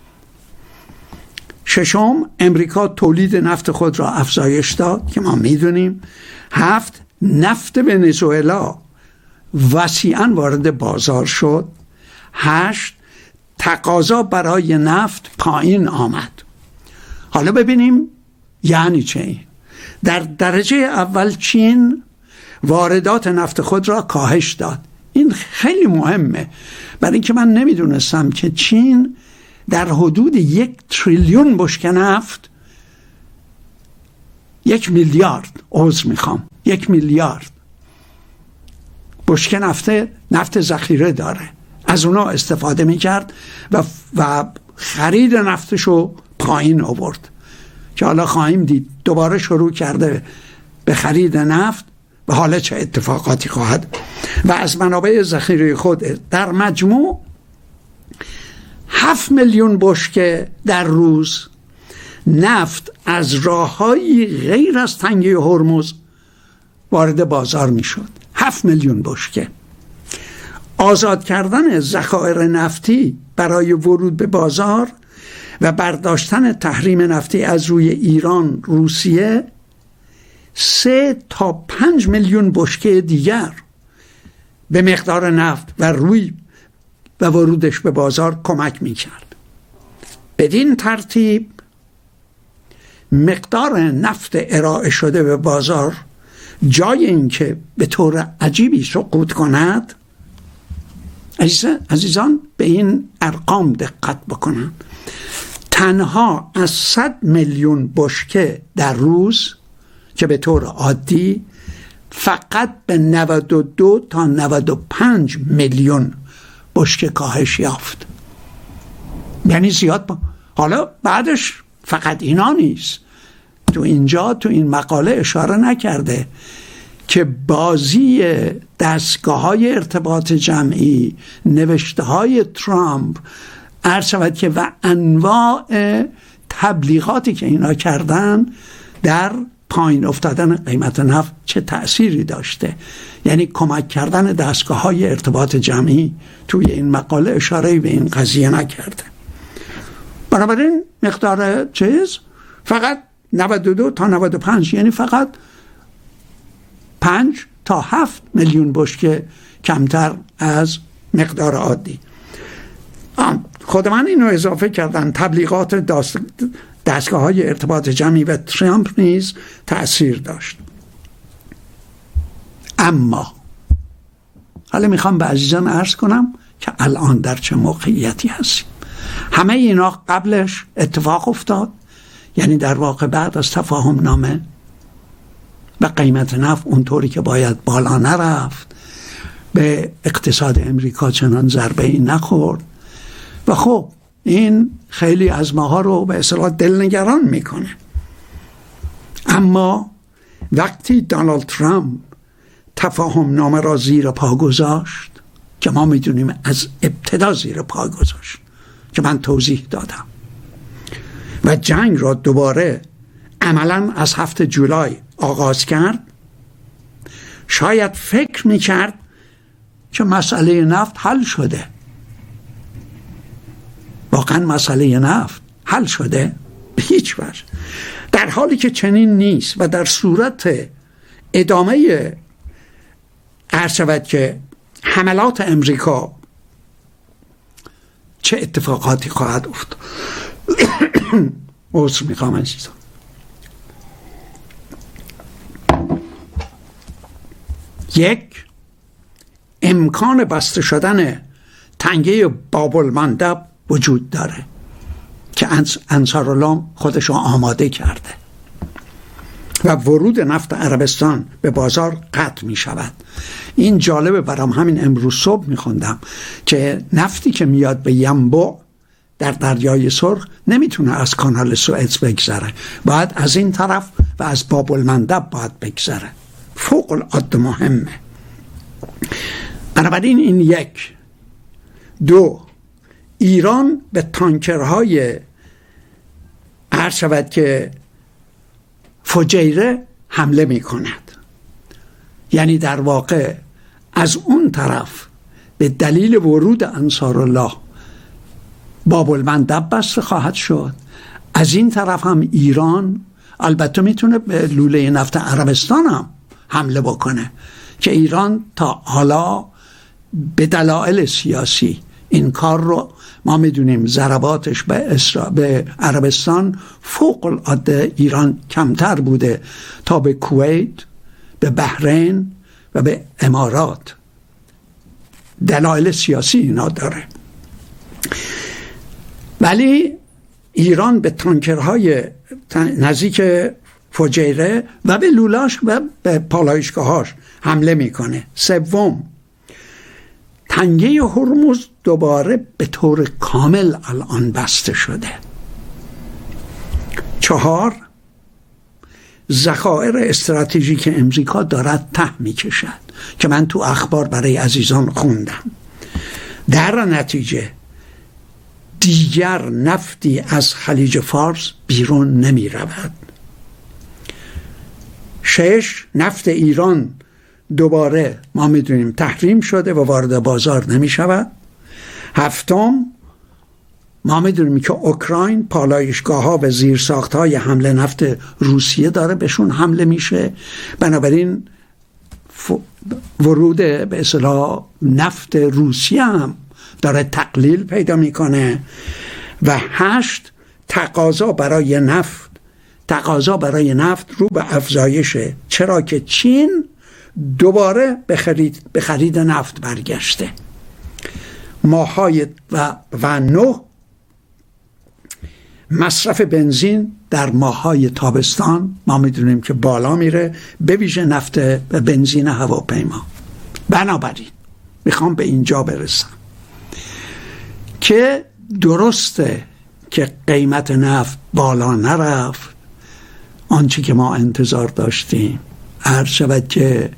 ششم، امریکا تولید نفت خود را افزایش داد که ما میدونیم. هفت، نفت ونزوئلا وسیعاً وارد بازار شد. هشت، تقاضا برای نفت پایین آمد. حالا ببینیم یعنی چه این. در درجه اول چین واردات نفت خود را کاهش داد. این خیلی مهمه برای اینکه من نمیدونستم که چین در حدود یک تریلیون بشکه نفت یک میلیارد عذر میخوام یک میلیارد بشکه نفت نفت ذخیره داره، از اونا استفاده میکرد و, و خرید نفتشو پایین آورد که حالا خواهیم دید دوباره شروع کرده به خرید نفت و حالا چه اتفاقاتی خواهد و از منابع ذخیره خود در مجموع هفت میلیون بشکه در روز نفت از راه‌های غیر از تنگه هرمز وارد بازار میشد. هفت میلیون بشکه. آزاد کردن ذخایر نفتی برای ورود به بازار و برداشتن تحریم نفتی از روی ایران، روسیه، سه تا پنج میلیون بشکه دیگر به مقدار نفت و روی و ورودش به بازار کمک میکرد. بدین ترتیب مقدار نفت ارائه شده به بازار جای اینکه به طور عجیبی سقوط کند، عزیزان به این ارقام دقت بکنن، تنها از صد میلیون بشکه در روز که به طور عادی فقط به نود و دو تا نود و پنج میلیون بشکه کاهش یافت. یعنی زیاد با... حالا بعدش فقط اینا نیست، تو اینجا تو این مقاله اشاره نکرده که بازی دستگاه های ارتباط جمعی، نوشته های ترامپ، عرض شود که و انواع تبلیغاتی که اینا کردن در پایین افتادن قیمت نفت چه تأثیری داشته. یعنی کمک کردن دستگاه های ارتباط جمعی توی این مقاله اشاره به این قضیه نکرده. بنابراین مقدار چیز فقط نود و دو تا نود و پنج، یعنی فقط پنج تا هفت میلیون بشکه کمتر از مقدار عادی. خود من اینو اضافه کردن، تبلیغات دست... دستگاه های ارتباط جمعی و ترامپ نیز تأثیر داشت. اما حالا میخوام به عزیزان عرض کنم که الان در چه موقعیتی هستیم. همه اینا قبلش اتفاق افتاد، یعنی در واقع بعد از تفاهم نامه و قیمت نفت اونطوری که باید بالا نرفت، به اقتصاد امریکا چنان ضربه‌ای نخورد و خب این خیلی از ماها رو به اصطلاح دلنگران میکنه. اما وقتی دونالد ترامپ تفاهم نامه را زیر پا گذاشت که ما میدونیم از ابتدا زیر پا گذاشت که من توضیح دادم و جنگ را دوباره عملاً از هفته جولای آغاز کرد، شاید فکر میکرد که مسئله نفت حل شده. واقعا مسئله نفت حل شده؟ به هیچ وجه. در حالی که چنین نیست و در صورت ادامه عرض شود که حملات امریکا چه اتفاقاتی خواهد افتاد. عذر میخوام عزیزان. یک، امکان بسته شدن تنگه باب المندب وجود داره که انصارالله خودش آماده کرده و ورود نفت عربستان به بازار قطع می شود. این جالبه برام، همین امروز صبح می خوندم که نفتی که میاد به ینبع در دریای سرخ نمیتونه از کانال سوئز بگذره، باید از این طرف و از باب المندب باید بگذره. فوق العاده مهمه. بنابراین این یک. دو، ایران به تانکرهای عرض شود که فجیره حمله می کند، یعنی در واقع از اون طرف به دلیل ورود انصارالله باب المندب بسته خواهد شد، از این طرف هم ایران البته میتونه به لوله نفت عربستان هم حمله بکنه که ایران تا حالا به دلایل سیاسی این کار رو ما میدونیم، ضرباتش به اسرا... به عربستان فوق العاده ایران کمتر بوده تا به کویت، به بحرین و به امارات. دلایل سیاسی اینا داره. ولی ایران به تانکرهای نزدیک فجیره و به لولاش و به پالایشگاهاش حمله میکنه. سوم، تنگه هرمز دوباره به طور کامل الان بسته شده. چهار، ذخایر استراتژیک امریکا دارد ته میکشد که من تو اخبار برای عزیزان خوندم. در نتیجه دیگر نفتی از خلیج فارس بیرون نمی رود. شش، نفت ایران دوباره ما میدونیم تحریم شده و وارد بازار نمی شود. هفتم، ما میدونیم که اوکراین پالایشگاه ها و زیرساخت های حمله نفت روسیه داره بهشون حمله میشه، بنابراین ورود به اصطلاح نفت روسیه هم داره تقلیل پیدا میکنه. و هشت، تقاضا برای نفت تقاضا برای نفت رو به افزایشه، چرا که چین دوباره به خرید, به خرید نفت برگشته. ماهای و, و نه، مصرف بنزین در ماهای تابستان ما میدونیم که بالا میره، به ویژه نفت و بنزین هواپیما. بنابراین میخوام به اینجا برسم که درسته که قیمت نفت بالا نرفت آنچه که ما انتظار داشتیم، عرض شود که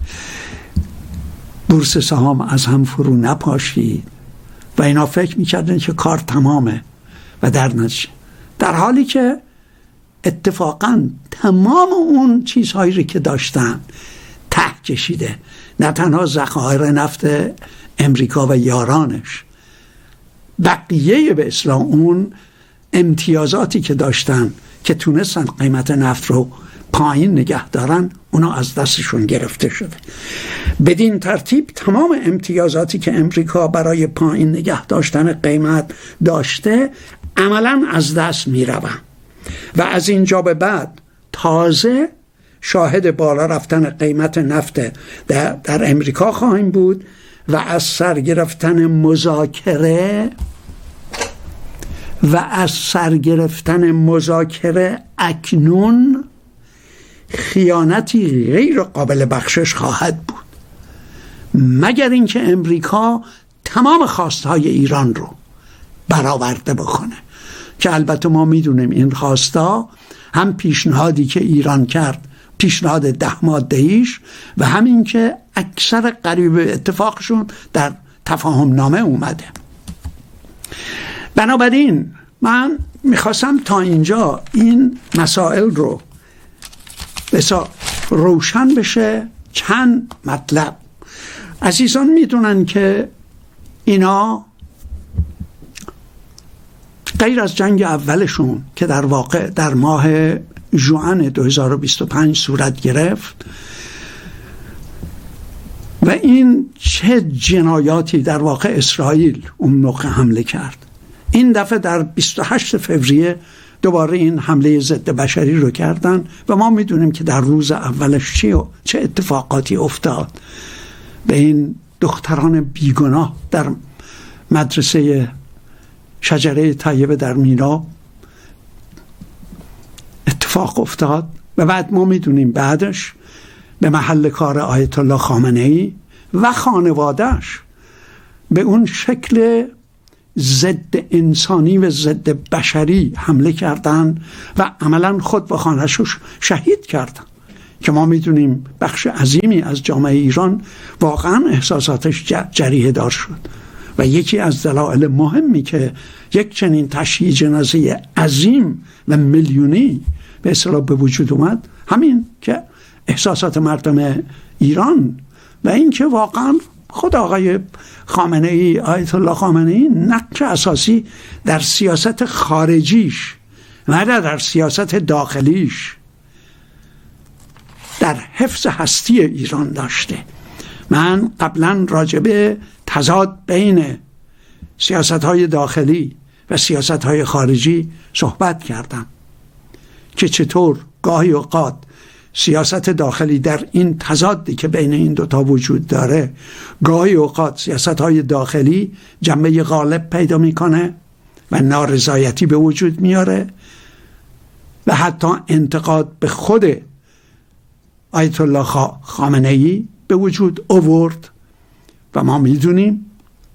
بورس سهام از هم فرو نپاشید و اینا فکر میکردن که کار تمامه و در نتیجه، در حالی که اتفاقا تمام اون چیزهایی که داشتن ته کشیده، نه تنها ذخایر نفت امریکا و یارانش، بقیه به اصطلاح اون امتیازاتی که داشتن که تونستن قیمت نفت رو پایین نگه دارن، اونا از دستشون گرفته شده. بدین ترتیب تمام امتیازاتی که امریکا برای پایین نگه داشتن قیمت داشته عملاً از دست می روند و از اینجا به بعد تازه شاهد بالا رفتن قیمت نفت در, در امریکا خواهیم بود و از سر گرفتن مذاکره و از سر گرفتن مذاکره اکنون خیانتی غیر قابل بخشش خواهد بود، مگر اینکه امریکا تمام خواستهای ایران رو برآورده بکنه، که البته ما میدونیم این خواستا هم پیشنهادی که ایران کرد، پیشنهاد ده ماده‌ایش، و همین که اکثر قریب اتفاقشون در تفاهم نامه اومده. بنابراین من میخواستم تا اینجا این مسائل رو بسا روشن بشه. چند مطلب عزیزان میدونن که اینا غیر از جنگ اولشون که در واقع در ماه ژوئن دو هزار و بیست و پنج صورت گرفت و این چه جنایاتی در واقع اسرائیل اون موقع حمله کرد. این دفعه در بیست و هشتم فوریه دوباره این حمله ضد بشری رو کردن و ما میدونیم که در روز اولش چی و چه اتفاقاتی افتاد به این دختران بیگناه در مدرسه شجره طیبه در مینا اتفاق افتاد. و بعد ما میدونیم بعدش به محل کار آیت الله خامنه‌ای و خانوادهش به اون شکل ضد انسانی و ضد بشری حمله کردن و عملا خود و خانه‌اش رو شهید کردن که ما میدونیم بخش عظیمی از جامعه ایران واقعا احساساتش جریحه دار شد و یکی از دلایل مهمی که یک چنین تشییع جنازه عظیم و میلیونی به اصطلاح به وجود اومد همین که احساسات مردم ایران و این که واقعا خود آقای خامنه ای آیت الله خامنه ای نقش اساسی در سیاست خارجیش و در سیاست داخلیش در حفظ هستی ایران داشته. من قبلا راجبه تضاد بین سیاست‌های داخلی و سیاست‌های خارجی صحبت کردم که چطور گاهی اوقات سیاست داخلی در این تضادی که بین این دوتا وجود داره گاهی اوقات سیاست‌های داخلی جنبه غالب پیدا میکنه و نارضایتی به وجود میاره و حتی انتقاد به خود آیت الله خامنه‌ای به وجود آورد و ما میدونیم.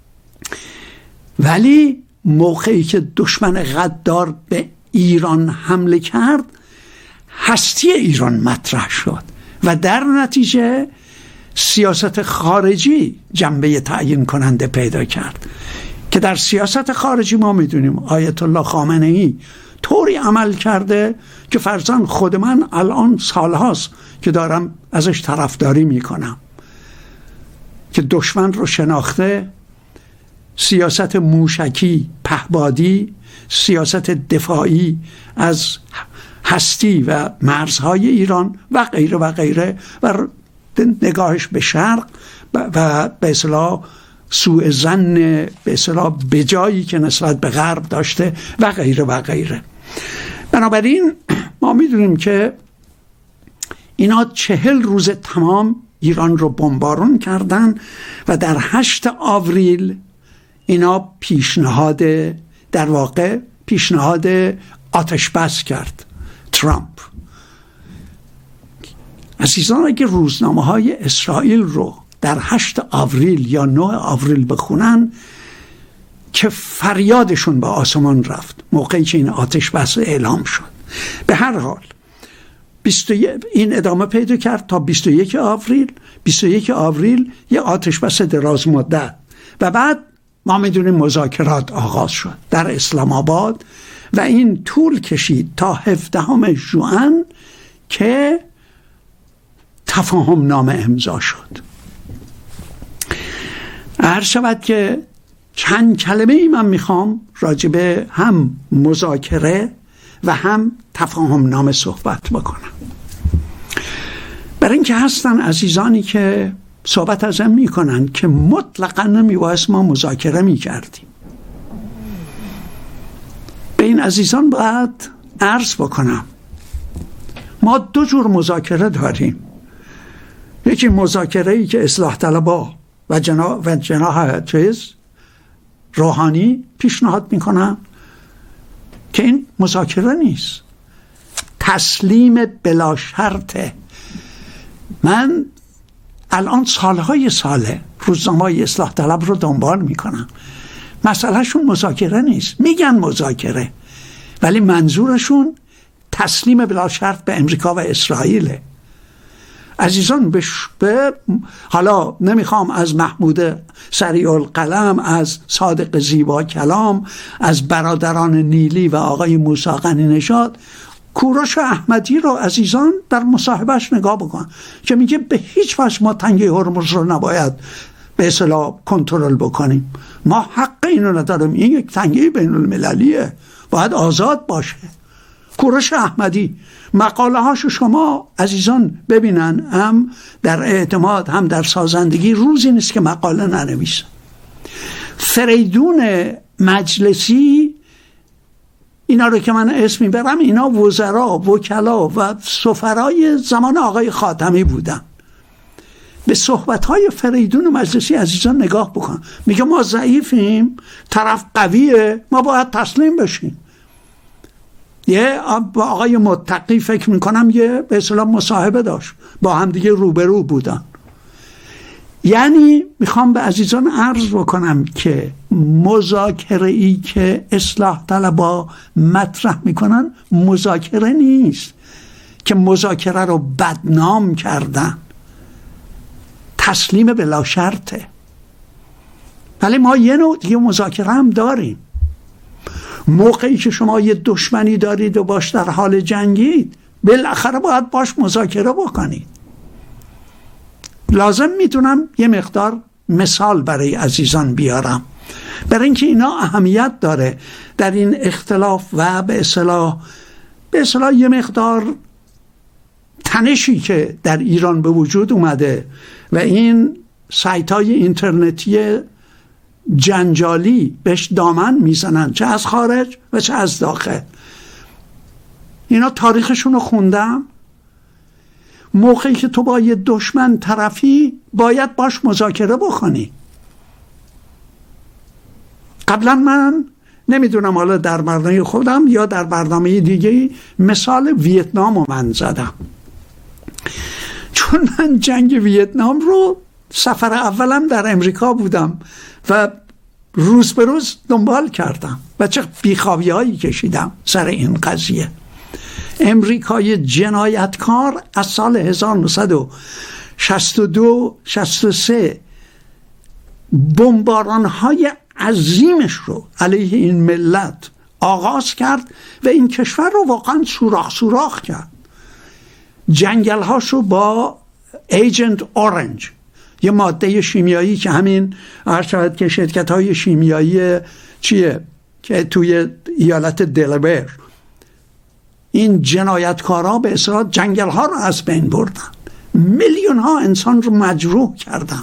ولی موقعی که دشمن غدار به ایران حمله کرد هستی ایران مطرح شد و در نتیجه سیاست خارجی جنبه تعیین کننده پیدا کرد که در سیاست خارجی ما میدونیم آیت الله خامنه‌ای طوری عمل کرده که فرضاً خود من الان سالهاست که دارم ازش طرفداری میکنم که دشمن رو شناخته، سیاست موشکی پهبادی، سیاست دفاعی از هستی و مرزهای ایران و غیره و غیره و نگاهش به شرق و به اصطلاح سوء ظن به اصطلاح به جایی که نسبت به غرب داشته و غیره و غیره. بنابراین ما میدونیم که اینا چهل روز تمام ایران رو بمبارون کردن و در هشت آوریل اینا پیشنهاد در واقع پیشنهاد آتش بس کرد ترامپ. عزیزان اگه روزنامه های اسرائیل رو در هشت آوریل یا نه آوریل بخونن که فریادشون به آسمان رفت موقعی که این آتش بس اعلام شد. به هر حال این ادامه پیدا کرد تا بیست و یک آوریل. بیست و یک آوریل یه آتش بس دراز مدت و بعد ما میدونیم مذاکرات آغاز شد در اسلام آباد و این طول کشید تا هفدهم ژوئن که تفاهم نامه امضا شد. عرض شود که چند کلمه ای من میخوام راجبه هم مذاکره و هم تفاهم نامه صحبت بکنم. برای اینکه هستن عزیزانی که صحبت ازم میکنن که مطلقا نمیبایست ما مذاکره میکردیم. به این عزیزان باید عرض بکنم ما دو جور مذاکره داریم. یکی مذاکره‌ای که اصلاح طلبها و جناح و جناح چیز روحانی پیشنهاد میکنن که این مذاکره نیست، تسلیم بلا شرطه. من الان سالهای ساله روزنامه‌های اصلاح طلب رو دنبال میکنم، مسئلهشون مذاکره نیست، میگن مذاکره ولی منظورشون تسلیم بلا شرط به امریکا و اسرائیله. عزیزان به حالا نمیخوام از محمود سریع القلم، از صادق زیبا کلام، از برادران نیلی و آقای موسی غنی نژاد، کوروش احمدی رو عزیزان در مصاحبهش نگاه بکن که میگه به هیچ وجه ما تنگه هرمز رو نباید به اصطلاح کنترل بکنیم. ما حق اینو ندارم، این یک تنگه بین المللیه، باید آزاد باشه. کوروش احمدی مقاله هاشو شما عزیزان ببینن، هم در اعتماد هم در سازندگی روزی نیست که مقاله ننویسه. فریدون مجلسی، اینا رو که من اسم میبرم، اینا وزرا، وکلا و سفرای زمان آقای خاتمی بودن. به صحبت‌های فریدون مجلسی عزیزان نگاه بکن، میگه ما ضعیفیم، طرف قویه، ما باید تسلیم بشیم. یه با آقای متقی فکر میکنم یه به اصطلاح مصاحبه داشت، با هم دیگه روبرو بودن. یعنی میخوام به عزیزان عرض بکنم که مذاکره ای که اصلاح طلبا مطرح میکنن مذاکره نیست که مذاکره رو بدنام کردن، تسلیم بلا شرطه. ولی ما یه نوع دیگه مذاکره هم داریم. موقعی که شما یه دشمنی دارید و باش در حال جنگید، بالاخره باید باش مذاکره بکنید. لازم میتونم یه مقدار مثال برای عزیزان بیارم، برای اینکه اینا اهمیت داره در این اختلاف و به اصطلاح به اصطلاح یه مقدار تنشی که در ایران به وجود اومده و این سایت‌های اینترنتی جنجالی بهش دامن میزنن، چه از خارج و چه از داخل. اینا تاریخشون رو خوندم. موقعی که تو با یه دشمن طرفی باید باش مذاکره بکنی. قبلا من نمیدونم حالا در برنامه خودم یا در برنامه دیگه مثال ویتنام رو من زدم، چون من جنگ ویتنام رو سفر اولم در امریکا بودم و روز به روز دنبال کردم و چه بیخوابی هایی کشیدم سر این قضیه. امریکای جنایتکار از سال هزار و نهصد و شصت و دو شصت و سه بمباران های عظیمش رو علیه این ملت آغاز کرد و این کشور رو واقعا سوراخ سوراخ کرد. جنگل هاشو با ایجنت اورنج، یه ماده شیمیایی که همین ارشاد که شرکت های شیمیایی چیه که توی ایالت دلویر، این جنایتکارا به اصطلاح جنگل ها رو از بین بردن، میلیون ها انسان رو مجروح کردن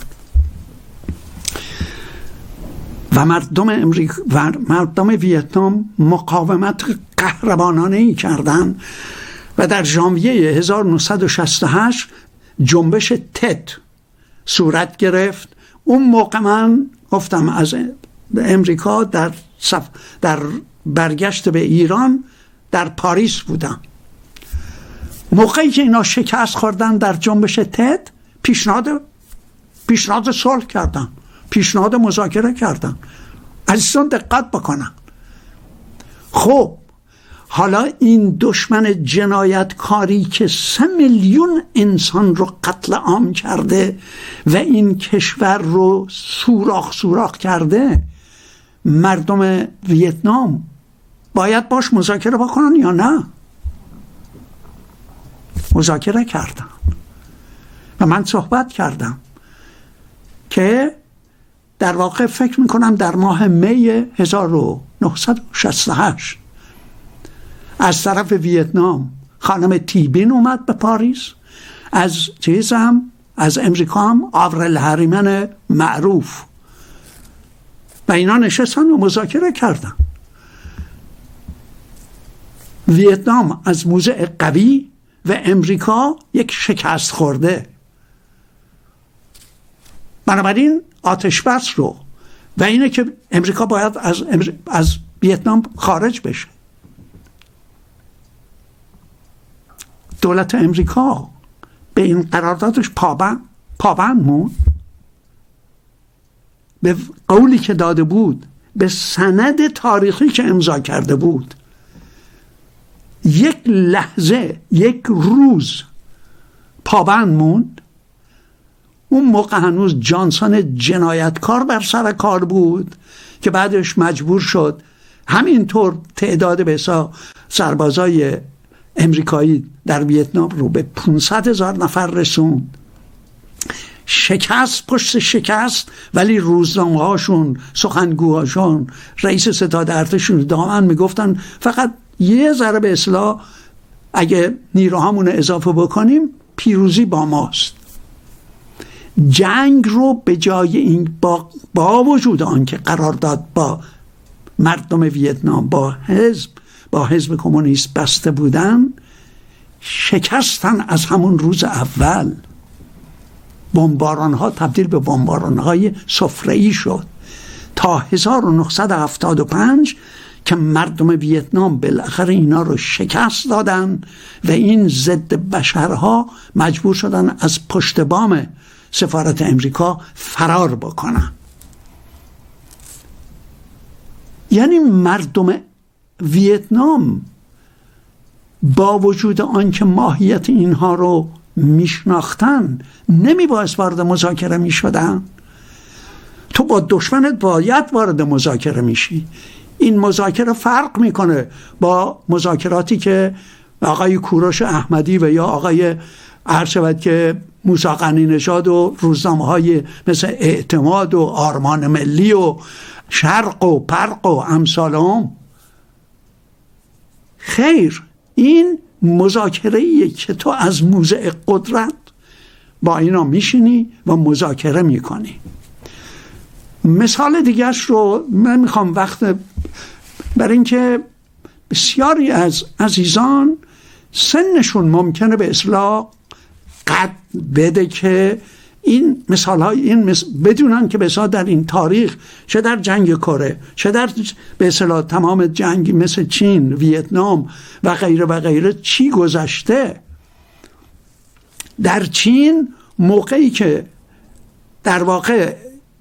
و مردم امریکا و مردم ویتنام مقاومت قهرمانانه ای کردن و در ژانویه هزار و نهصد و شصت و هشت جنبش تت صورت گرفت. اون موقع من گفتم از امریکا در صف... در برگشت به ایران در پاریس بودم. موقعی که اینا شکست خوردن در جنبش تت، پیشنهاد پیشنهاد صلح کردن، پیشنهاد مذاکره کردن. عزیزان دقت بکنن. خب حالا این دشمن جنایتکاری که سه میلیون انسان رو قتل عام کرده و این کشور رو سوراخ سوراخ کرده، مردم ویتنام باید باش مذاکره بکنن یا نه؟ مذاکره کردن و من صحبت کردم که در واقع فکر میکنم در ماه می هزار و نهصد و شصت و هشت از طرف ویتنام خانم تیبین اومد به پاریس، از چیز هم از امریکا هم آورل هریمن معروف، و اینا نشستن و مذاکره کردن. ویتنام از موضع قوی و امریکا یک شکست خورده. بنابراین آتش بس رو و اینه که امریکا باید از, امر... از ویتنام خارج بشه. دولت امریکا به این قراردادش پابند پابند موند، به قولی که داده بود، به سند تاریخی که امضا کرده بود. یک لحظه، یک روز پابند موند. اون موقع هنوز جانسون جنایتکار بر سر کار بود که بعدش مجبور شد همینطور تعداد به حساب سربازای امریکایی در ویتنام رو به پانصد هزار نفر رسوند. شکست پشت شکست، ولی روزنامه هاشون، سخنگوهاشون، رئیس ستاد ارتششون دائما میگفتن فقط یه ذره به اصلاح اگه نیروهامون اضافه بکنیم پیروزی با ماست. جنگ رو به جای این با, با وجود آن که قرارداد با مردم ویتنام با حزب با حزب کمونیست بسته بودن، شکستن از همون روز اول. بمباران ها تبدیل به بمباران های سفره‌ای شد تا هزار و نهصد و هفتاد و پنج که مردم ویتنام بالاخره اینا رو شکست دادن و این ضد بشرها مجبور شدن از پشت بام سفارت امریکا فرار بکنن. یعنی مردم ویتنام با وجود آنکه ماهیت اینها رو میشناختن نمیبایست وارد مذاکره میشدن. تو با دشمنت باید وارد مذاکره میشی. این مذاکره فرق میکنه با مذاکراتی که آقای کوروش احمدی و یا آقای عرض شود که موسی قنی نژاد و روزنامه های مثل اعتماد و آرمان ملی و شرق و پرق و امثال هم. خیر، این مذاکره‌ایه که تو از موضع قدرت با اینا میشینی و مذاکره میکنی. مثال دیگرش رو من میخوام وقت برای اینکه بسیاری از عزیزان سنشون ممکنه به اصلاح قد بده که این مثال های این مثل بدونن که به اصلاح در این تاریخ چه در جنگ کره چه در به اصلاح تمام جنگ مثل چین، ویتنام و غیره و غیره چی گذشته. در چین موقعی که در واقع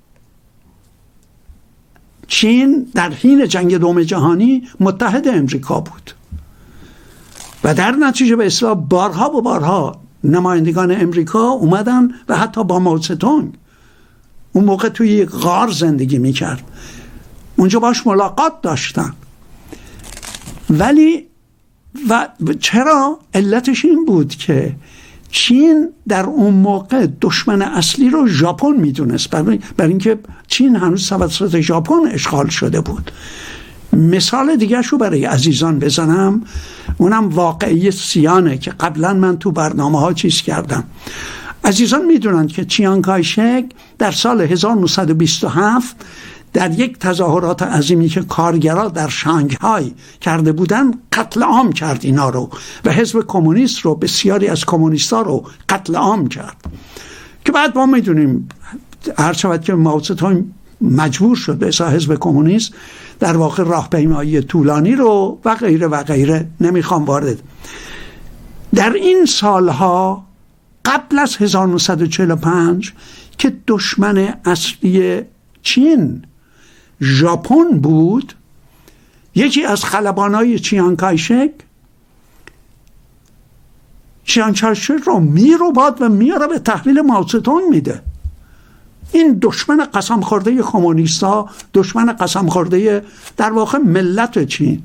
چین در حین جنگ دوم جهانی متحد امریکا بود و در نتیجه به اصلاح بارها و بارها نمایندگان امریکا اومدن و حتی با مائو زedong اون موقع توی یک غار زندگی میکرد، اونجا باش ملاقات داشتن. ولی و چرا؟ علتش این بود که چین در اون موقع دشمن اصلی رو ژاپن میدونست، برای اینکه چین هنوز توسط ژاپن اشغال شده بود. مثال دیگه شو برای عزیزان بزنم، اونم واقعی سیانه که قبلا من تو برنامه ها چیز کردم. عزیزان میدونن که چیانگ کایشک در سال هزار و نهصد و بیست و هفت در یک تظاهرات عظیمی که کارگرها در شانگهای کرده بودن قتل عام کرد اینا رو و حزب کمونیست رو، بسیاری از کمونیستا رو قتل عام کرد که بعد ما میدونیم هر شود که مائو زedong مجبور شد به اصلاح حزب کمونیست در واقع راهپیمایی طولانی رو و غیره و غیره. نمیخوام وارد در این سالها قبل از هزار و نهصد و چهل و پنج که دشمن اصلی چین ژاپن بود، یکی از خلبانای چیانگ کایشک چیانگ کایشک رو میروباد و میاره به تحویل مائو زedong میده. این دشمن قسم خورده کمونیستا، دشمن قسم خورده در واقع ملت چین.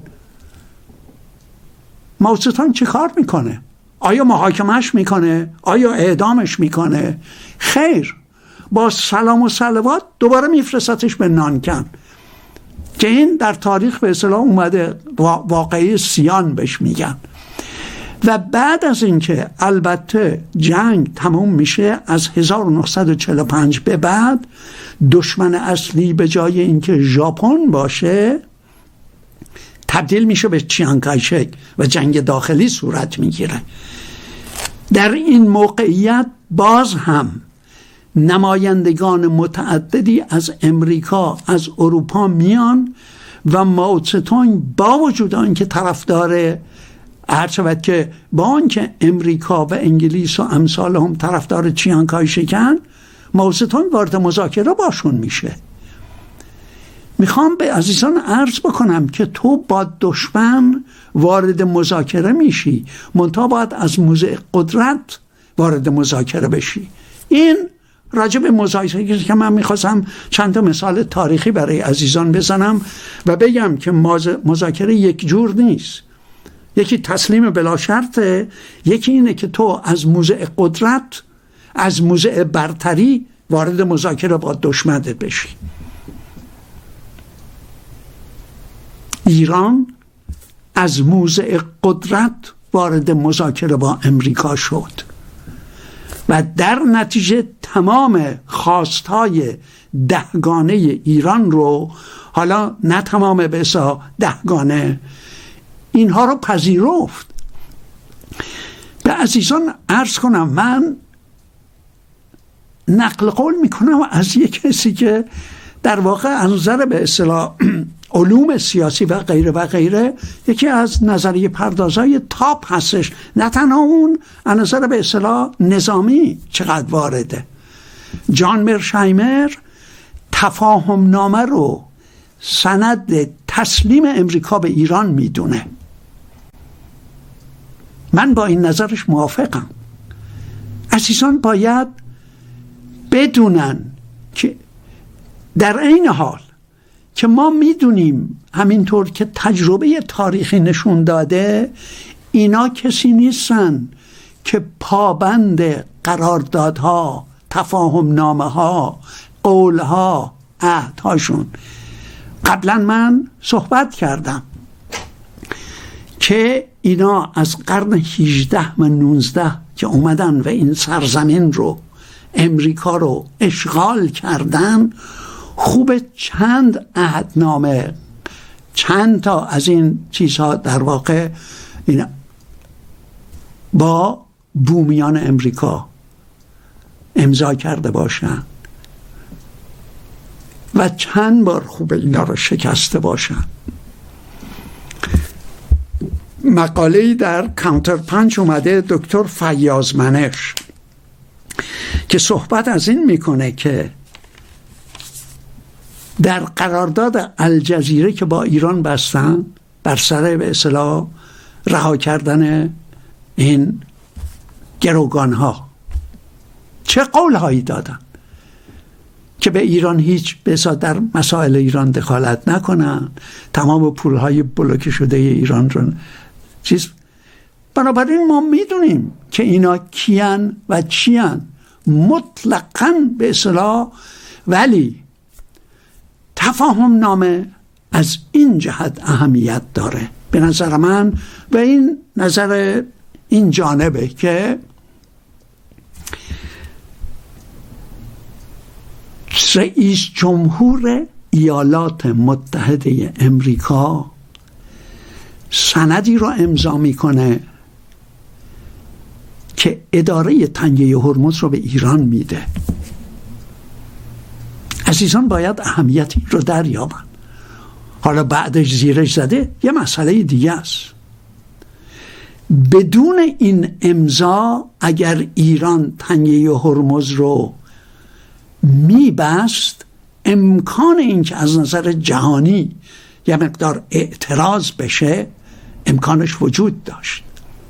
مائو زedong چی کار میکنه؟ آیا محاکمش میکنه؟ آیا اعدامش میکنه؟ خیر، با سلام و صلوات دوباره میفرستش به نانکن که این در تاریخ به اصطلاح اومده، واقعی سیان بهش میگن. و بعد از اینکه البته جنگ تموم میشه از هزار و نهصد و چهل و پنج به بعد، دشمن اصلی به جای اینکه ژاپن باشه تبدیل میشه به چیانگ کایشک و جنگ داخلی صورت میگیره. در این موقعیت باز هم نمایندگان متعددی از امریکا، از اروپا میان و مائو زedong با وجود آنکه طرفدار هر شود که با آنکه امریکا و انگلیس و امثال هم طرفدار چیانگ کایشکن، مائو زedong وارد مذاکره باشون میشه. میخوام به عزیزان عرض بکنم که تو با دشمن وارد مذاکره میشی، منتها باید از موضع قدرت وارد مذاکره بشی. این راجع به مذاکره که من میخواستم چند تا مثال تاریخی برای عزیزان بزنم و بگم که مذاکره یک جور نیست. یکی تسلیم بلا شرطه، یکی اینه که تو از موضع قدرت از موضع برتری وارد مذاکره با دشمنت بشی. ایران از موضع قدرت وارد مذاکره با امریکا شد و در نتیجه تمام خواستهای دهگانه ایران رو، حالا نه تمام بسا دهگانه، اینها رو پذیرفت. به عزیزان عرض کنم، من نقل قول میکنم از یک کسی که در واقع از نظر به اصطلاح علوم سیاسی و غیره و غیره یکی از نظریه پردازهای تاپ هستش، نه تنها اون، از نظر به اصطلاح نظامی چقدر وارده. جان مرشایمر تفاهم نامه رو سند تسلیم امریکا به ایران میدونه. من با این نظرش موافقم. عزیزان باید بدونن که در این حال که ما میدونیم همینطور که تجربه تاریخی نشون داده، اینا کسی نیستن که پابند قراردادها، تفاهم نامه ها، قولها، عهدهاشون. قبلا من صحبت کردم که اینا از قرن هجدهم و نوزدهم که اومدن و این سرزمین رو، امریکا رو اشغال کردن، خوب چند عهدنامه، چند تا از این چیزها در واقع اینا با بومیان امریکا امضا کرده باشن و چند بار خوب اینا رو شکسته باشن. مقاله‌ای در کانتر پنچ اومده دکتر فیاض منش که صحبت از این میکنه که در قرارداد الجزیره که با ایران بستن بر سر به اصطلاح رها کردن این گروگان ها، چه قول هایی دادن که به ایران هیچ بسا در مسائل ایران دخالت نکنن، تمام پول های بلوکه شده ایران رو چیز. بنابراین ما میدونیم که اینا کیان و چیان مطلقاً به اصطلاح، ولی تفاهم نامه از این جهت اهمیت داره به نظر من و این نظر این جانبه که رئیس جمهور ایالات متحده امریکا سندی رو امضا میکنه که اداره تنگه هرمز رو به ایران میده. عزیزان باید اهمیت این رو دریابن. حالا بعدش زیرش زده یه مسئله دیگه است. بدون این امضا اگر ایران تنگه هرمز رو میبست، امکان این که از نظر جهانی یه مقدار اعتراض بشه امکانش وجود داشت.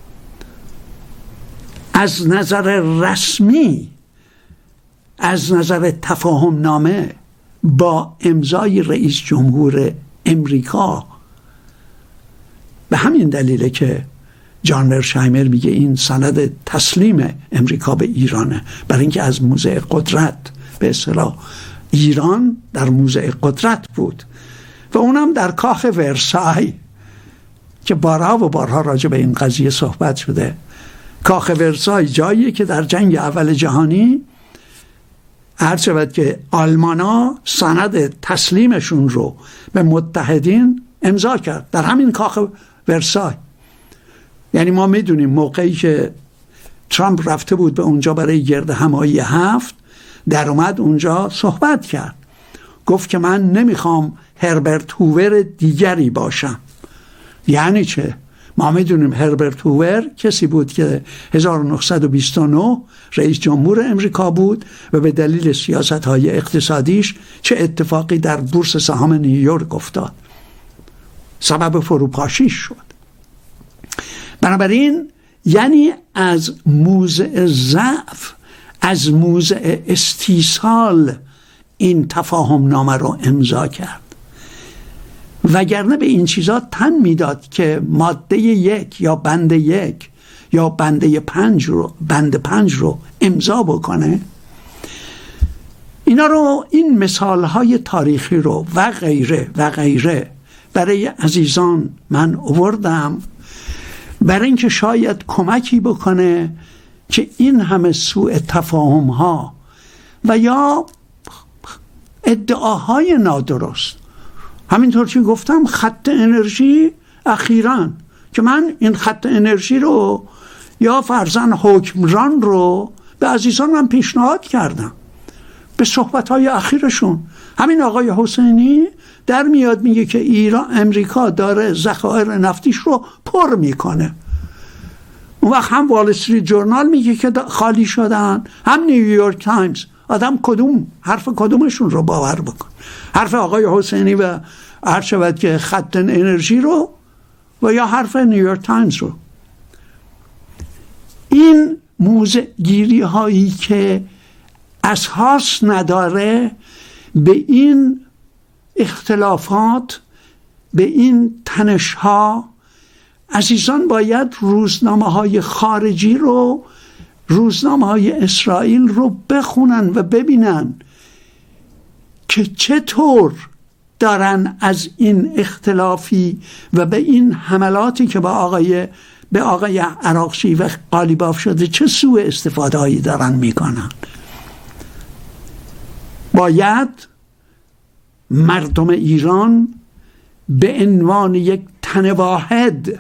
از نظر رسمی، از نظر تفاهم نامه با امضای رئیس جمهور امریکا، به همین دلیله که جان مرشایمر میگه این سند تسلیم امریکا به ایرانه، برای اینکه از موضع قدرت به اصطلاح ایران در موضع قدرت بود و اونم در کاخ ورسای که بارها و بارها راجع به این قضیه صحبت شده. کاخ ورسای جاییه که در جنگ اول جهانی عرض شود که آلمانا سند تسلیمشون رو به متحدین امضا کرد در همین کاخ ورسای. یعنی ما میدونیم موقعی که ترامپ رفته بود به اونجا برای گرد همایی هفت، در اومد اونجا صحبت کرد، گفت که من نمیخوام هربرت هوور دیگری باشم. یعنی چه؟ ما میدونیم هربرت هوور کسی بود که هزار و نهصد و بیست و نه رئیس جمهور امریکا بود و به دلیل سیاست‌های اقتصادیش چه اتفاقی در بورس سهام نیویورک افتاد، سبب فروپاشیش شد. بنابراین یعنی از موضع ضعف، از موضع استیصال این تفاهم نامه رو امضا کرد، وگرنه به این چیزا تن میداد که ماده یک یا بند یک یا بنده پنج رو بند پنج رو امضا بکنه. اینا رو، این مثال های تاریخی رو و غیره و غیره برای عزیزان من آوردم، برای اینکه شاید کمکی بکنه که این همه سوء تفاهم ها و یا ادعاهای نادرست، همینطور که گفتم خط انرژی اخیراً که من این خط انرژی رو یا فرزن حکمران رو به عزیزان من پیشنهاد کردم به صحبت‌های اخیرشون. همین آقای حسینی در میاد میگه که ایران امریکا داره ذخایر نفتیش رو پر میکنه. اون وقت هم وال استریت جورنال میگه که خالی شدن، هم نیویورک تایمز. آدم کدوم حرف کدومشون رو باور بکن؟ حرف آقای حسینی و هر شود که خط انرژی رو و یا حرف نیویورک تایمز رو؟ این موضع گیری هایی که اساس نداره، به این اختلافات، به این تنش ها، عزیزان باید روزنامه های خارجی رو، روزنامه های اسرائیل رو بخونن و ببینن که چطور دارن از این اختلافی و به این حملاتی که با آقای به آقای عراقچی و قالیباف شده چه سوء استفاده هایی دارن میکنن. باید مردم ایران به عنوان یک تن واحد،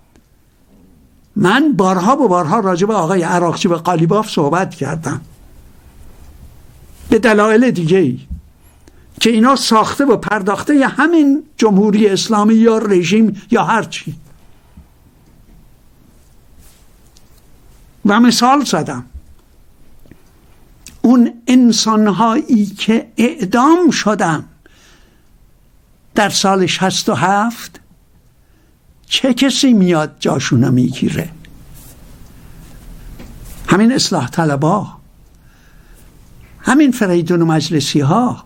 من بارها و بارها راجع به آقای عراقچی و قالیباف صحبت کردم به دلایل دیگه که اینا ساخته و پرداخته همین جمهوری اسلامی یا رژیم یا هرچی، و مثال زدم اون انسانهایی که اعدام شدن در سال شصت و هفت، چه کسی میاد جاشونو میگیره؟ همین اصلاح طلبا، همین فریدون مجلسی ها،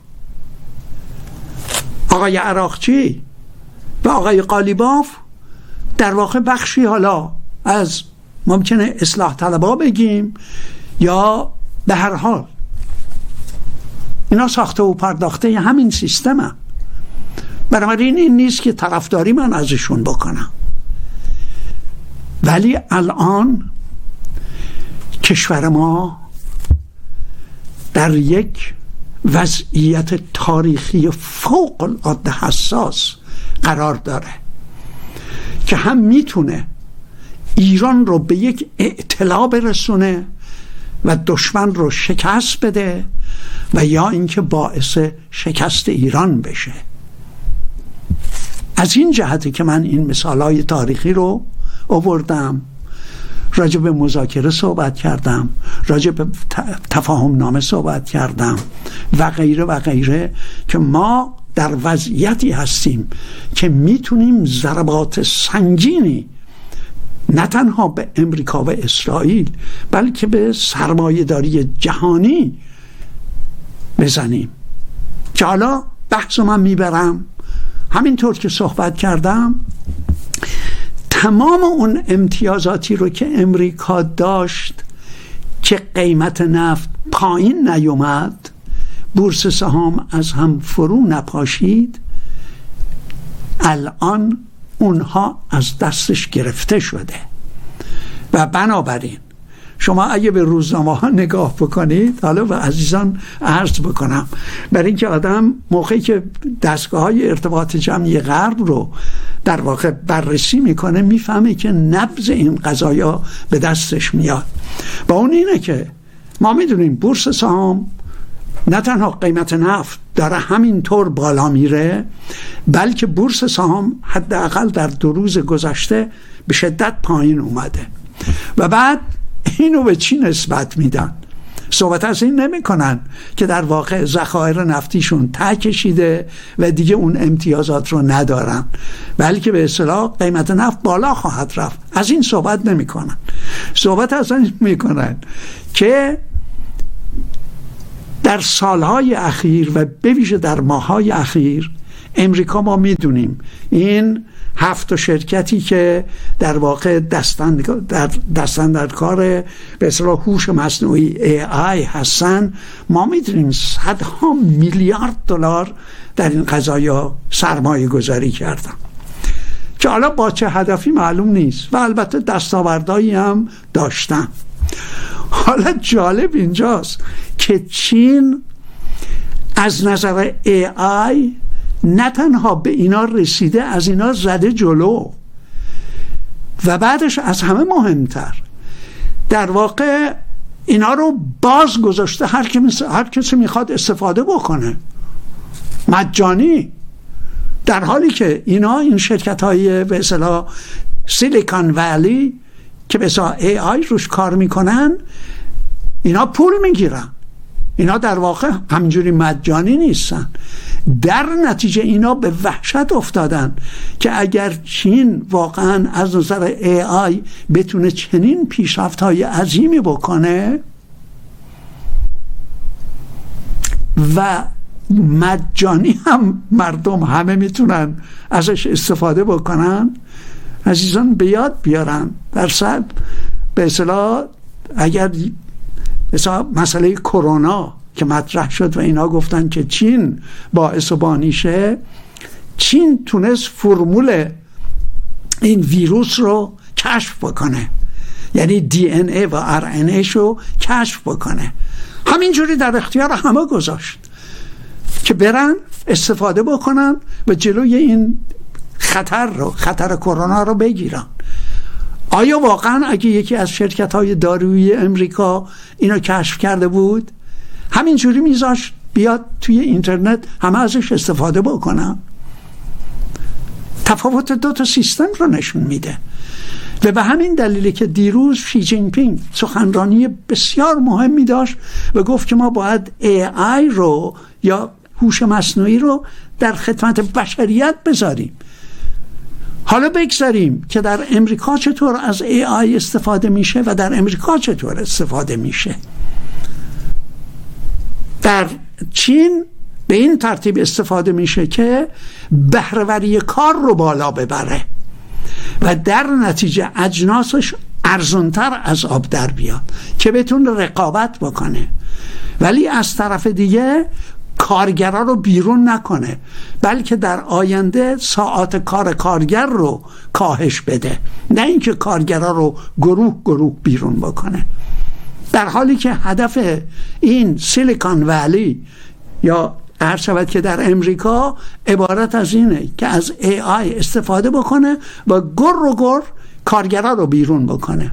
آقای عراقچی و آقای قالیباف در واقع بخشی حالا از ممکنه اصلاح طلبا بگیم یا به هر حال اینا ساخته و پرداخته همین سیستم هم. بنابراین این نیست که طرفداری من ازشون بکنم، ولی الان کشور ما در یک وضعیت تاریخی فوق العاده حساس قرار داره که هم میتونه ایران رو به یک اعتلا برسونه و دشمن رو شکست بده و یا اینکه باعث شکست ایران بشه. از این جهتی که من این مثالهای تاریخی رو آوردم، راجع به مذاکره صحبت کردم، راجع به تفاهم نامه صحبت کردم و غیره و غیره، که ما در وضعیتی هستیم که میتونیم ضربات سنگینی نه تنها به امریکا و اسرائیل بلکه به سرمایه‌داری جهانی بزنیم. که حالا بحث من میبرم همینطور که صحبت کردم، تمام اون امتیازاتی رو که امریکا داشت که قیمت نفت پایین نیومد، بورس سهام از هم فرو نپاشید، الان اونها از دستش گرفته شده. و بنابراین شما اگه به روزنامه ها نگاه بکنید، حالا به عزیزان عرض بکنم، برای اینکه آدم موقعی که دستگاه های ارتباط جمعی غرب رو در واقع بررسی میکنه میفهمه که نبض این قضایا به دستش میاد. با اون اینه که ما میدونیم بورس سهام نه تنها قیمت نفت داره همینطور بالا میره، بلکه بورس سهام حداقل در دو روز گذشته به شدت پایین اومده. و بعد اینو به چی نسبت میدن؟ صحبت از این نمی کنن که در واقع ذخایر نفتیشون ته کشیده و دیگه اون امتیازات رو ندارن، بلکه به اصطلاح قیمت نفت بالا خواهد رفت. از این صحبت نمی کنن. صحبت از این می کنن که در سالهای اخیر و به ویژه در ماههای اخیر امریکا، ما میدونیم این هفت شرکتی که در واقع دستن در دستن در کار به اصطلاح هوش مصنوعی ای آی هستن، ما میدونیم صدها میلیارد دلار در این قضایا سرمایه گذاری کردن که حالا با چه هدفی معلوم نیست و البته دستاوردهایی هم داشتن. حالا جالب اینجاست که چین از نظر ای آی نه تنها به اینا رسیده، از اینا زده جلو و بعدش از همه مهمتر در واقع اینا رو باز گذاشته، هر کسی هر کسی میخواد استفاده بکنه مجانی، در حالی که اینا این شرکت های به اصطلاح سیلیکون ولی که به اصطلاح ای آی روش کار میکنن اینا پول میگیرن، اینا در واقع همینجوری مجانی نیستن. در نتیجه اینا به وحشت افتادن که اگر چین واقعا از نظر ای آی بتونه چنین پیشرفت‌های عظیمی بکنه و مجانی هم مردم همه میتونن ازش استفاده بکنن، عزیزان به یاد بیارن در صد به اصطلاح اگر مثلا مسئله کرونا که مطرح شد و اینا گفتن که چین باعث و بانیشه، چین تونست فرمول این ویروس رو کشف بکنه، یعنی دی ان ای و آر ان ای شو کشف بکنه، همینجوری در اختیار همه گذاشت که برن استفاده بکنن و جلوی این خطر رو خطر کرونا رو بگیرن. آیا واقعا اگه یکی از شرکت‌های دارویی امریکا اینو کشف کرده بود همینجوری میذاشت بیاد توی اینترنت همه ازش استفاده بکنن؟ تفاوت دو تا سیستم رو نشون میده و به همین دلیلی که دیروز شی جین پینگ سخنرانی بسیار مهمی داشت و گفت که ما باید ای آی رو یا هوش مصنوعی رو در خدمت بشریت بذاریم. حالا بگذاریم که در امریکا چطور از ای آی استفاده میشه و در امریکا چطور استفاده میشه. در چین به این ترتیب استفاده میشه که بهره‌وری کار رو بالا ببره و در نتیجه اجناسش ارزانتر از آب در بیاد که بتونه رقابت بکنه، ولی از طرف دیگه کارگرها رو بیرون نکنه، بلکه در آینده ساعات کار کارگر رو کاهش بده، نه اینکه کارگرها رو گروه گروه بیرون بکنه. در حالی که هدف این سیلیکون ولی یا هر شود که در امریکا عبارت از اینه که از ای آی استفاده بکنه و گر و گر کارگرها رو بیرون بکنه.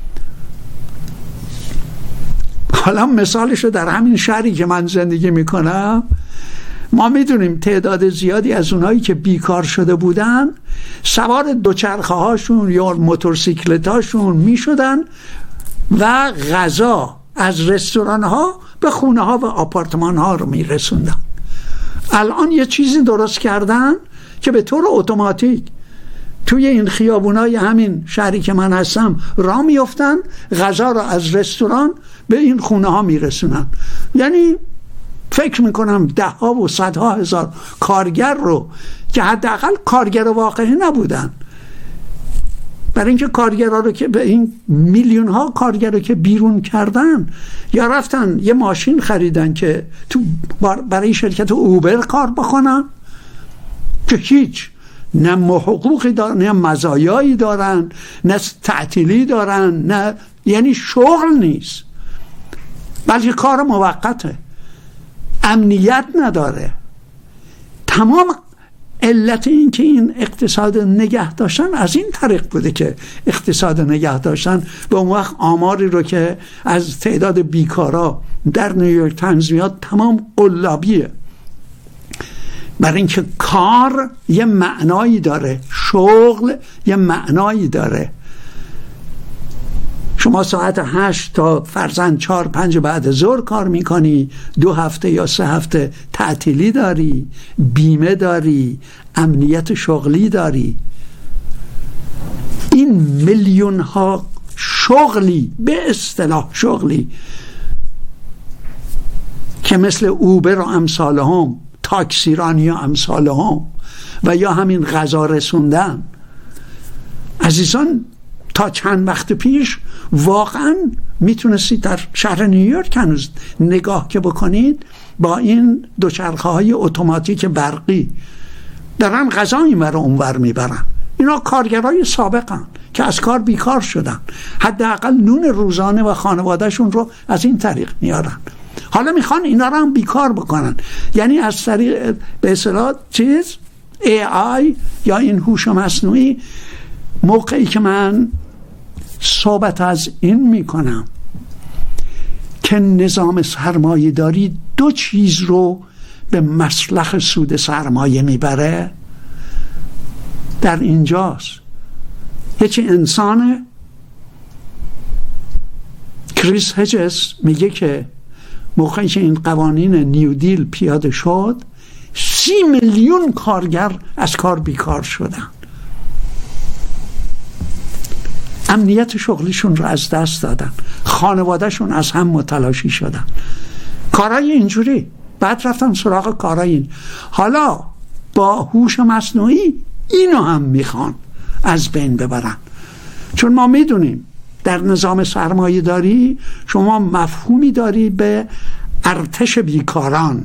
حالا مثالش رو در همین شهری که من زندگی میکنم ما میدونیم تعداد زیادی از اونایی که بیکار شده بودن سوار دوچرخه هاشون یا موتورسیکلت هاشون میشدن و غذا از رستوران ها به خونه ها و آپارتمان ها رو میرسوندن. الان یه چیزی درست کردن که به طور اتوماتیک توی این خیابونای همین شهری که من هستم راه میافتن، غذا رو از رستوران به این خونه ها میرسونن. یعنی فکر میکنم ده ها و صدها هزار کارگر رو که حداقل کارگر واقعی نبودن، برای اینکه کارگرها رو که به این میلیون ها کارگر رو که بیرون کردن یا رفتن یه ماشین خریدن که تو برای شرکت اوبر کار بکنن که هیچ نه حقوقی دارن نه مزایایی دارن نه تعطیلی دارن، نه یعنی شغل نیست بلکه کار موقته، امنیت نداره. تمام علت این که این اقتصاد نگه داشتن از این طریق بوده که اقتصاد نگه داشتن و اون وقت آماری رو که از تعداد بیکارا در نیویورک تایمز میاد تمام قلابیه، برای اینکه کار یه معنایی داره، شغل یه معنایی داره. شما ساعت هشت تا فرضاً چهار پنج بعد ظهر کار میکنی، دو هفته یا سه هفته تعطیلی داری، بیمه داری، امنیت شغلی داری. این میلیون ها شغلی به اصطلاح شغلی که مثل اوبر و امثال هم، تاکسیرانی و امثال هم و یا همین غذا رسوندن عزیزان تا چند وقت پیش واقعا میتونستید در شهر نیویورک هنوز نگاه که بکنید با این دوچرخه های اتوماتیک برقی دارن غذا اینور و اونور میبرن. اینا کارگرای سابقن که از کار بیکار شدن، حداقل نون روزانه و خانوادهشون رو از این طریق میارن. حالا میخوان اینا رو هم بیکار بکنن، یعنی از طریق به اصطلاح چیز ای آی یا این هوش مصنوعی. موقعی که من صحبت از این میکنم که نظام سرمایه داری دو چیز رو به مصلحت سود سرمایه میبره، در اینجاست. یکی انسانه. کریس هجز میگه که موقعی که این قوانین نیو دیل پیاده شد سی میلیون کارگر از کار بیکار شدن، امنیت شغلیشون رو از دست دادن، خانوادهشون از هم متلاشی شدن، کارهای اینجوری. بعد رفتن سراغ کارهای این. حالا با هوش مصنوعی اینو هم میخوان از بین ببرن، چون ما میدونیم در نظام سرمایه داری شما مفهومی داری به ارتش بیکاران،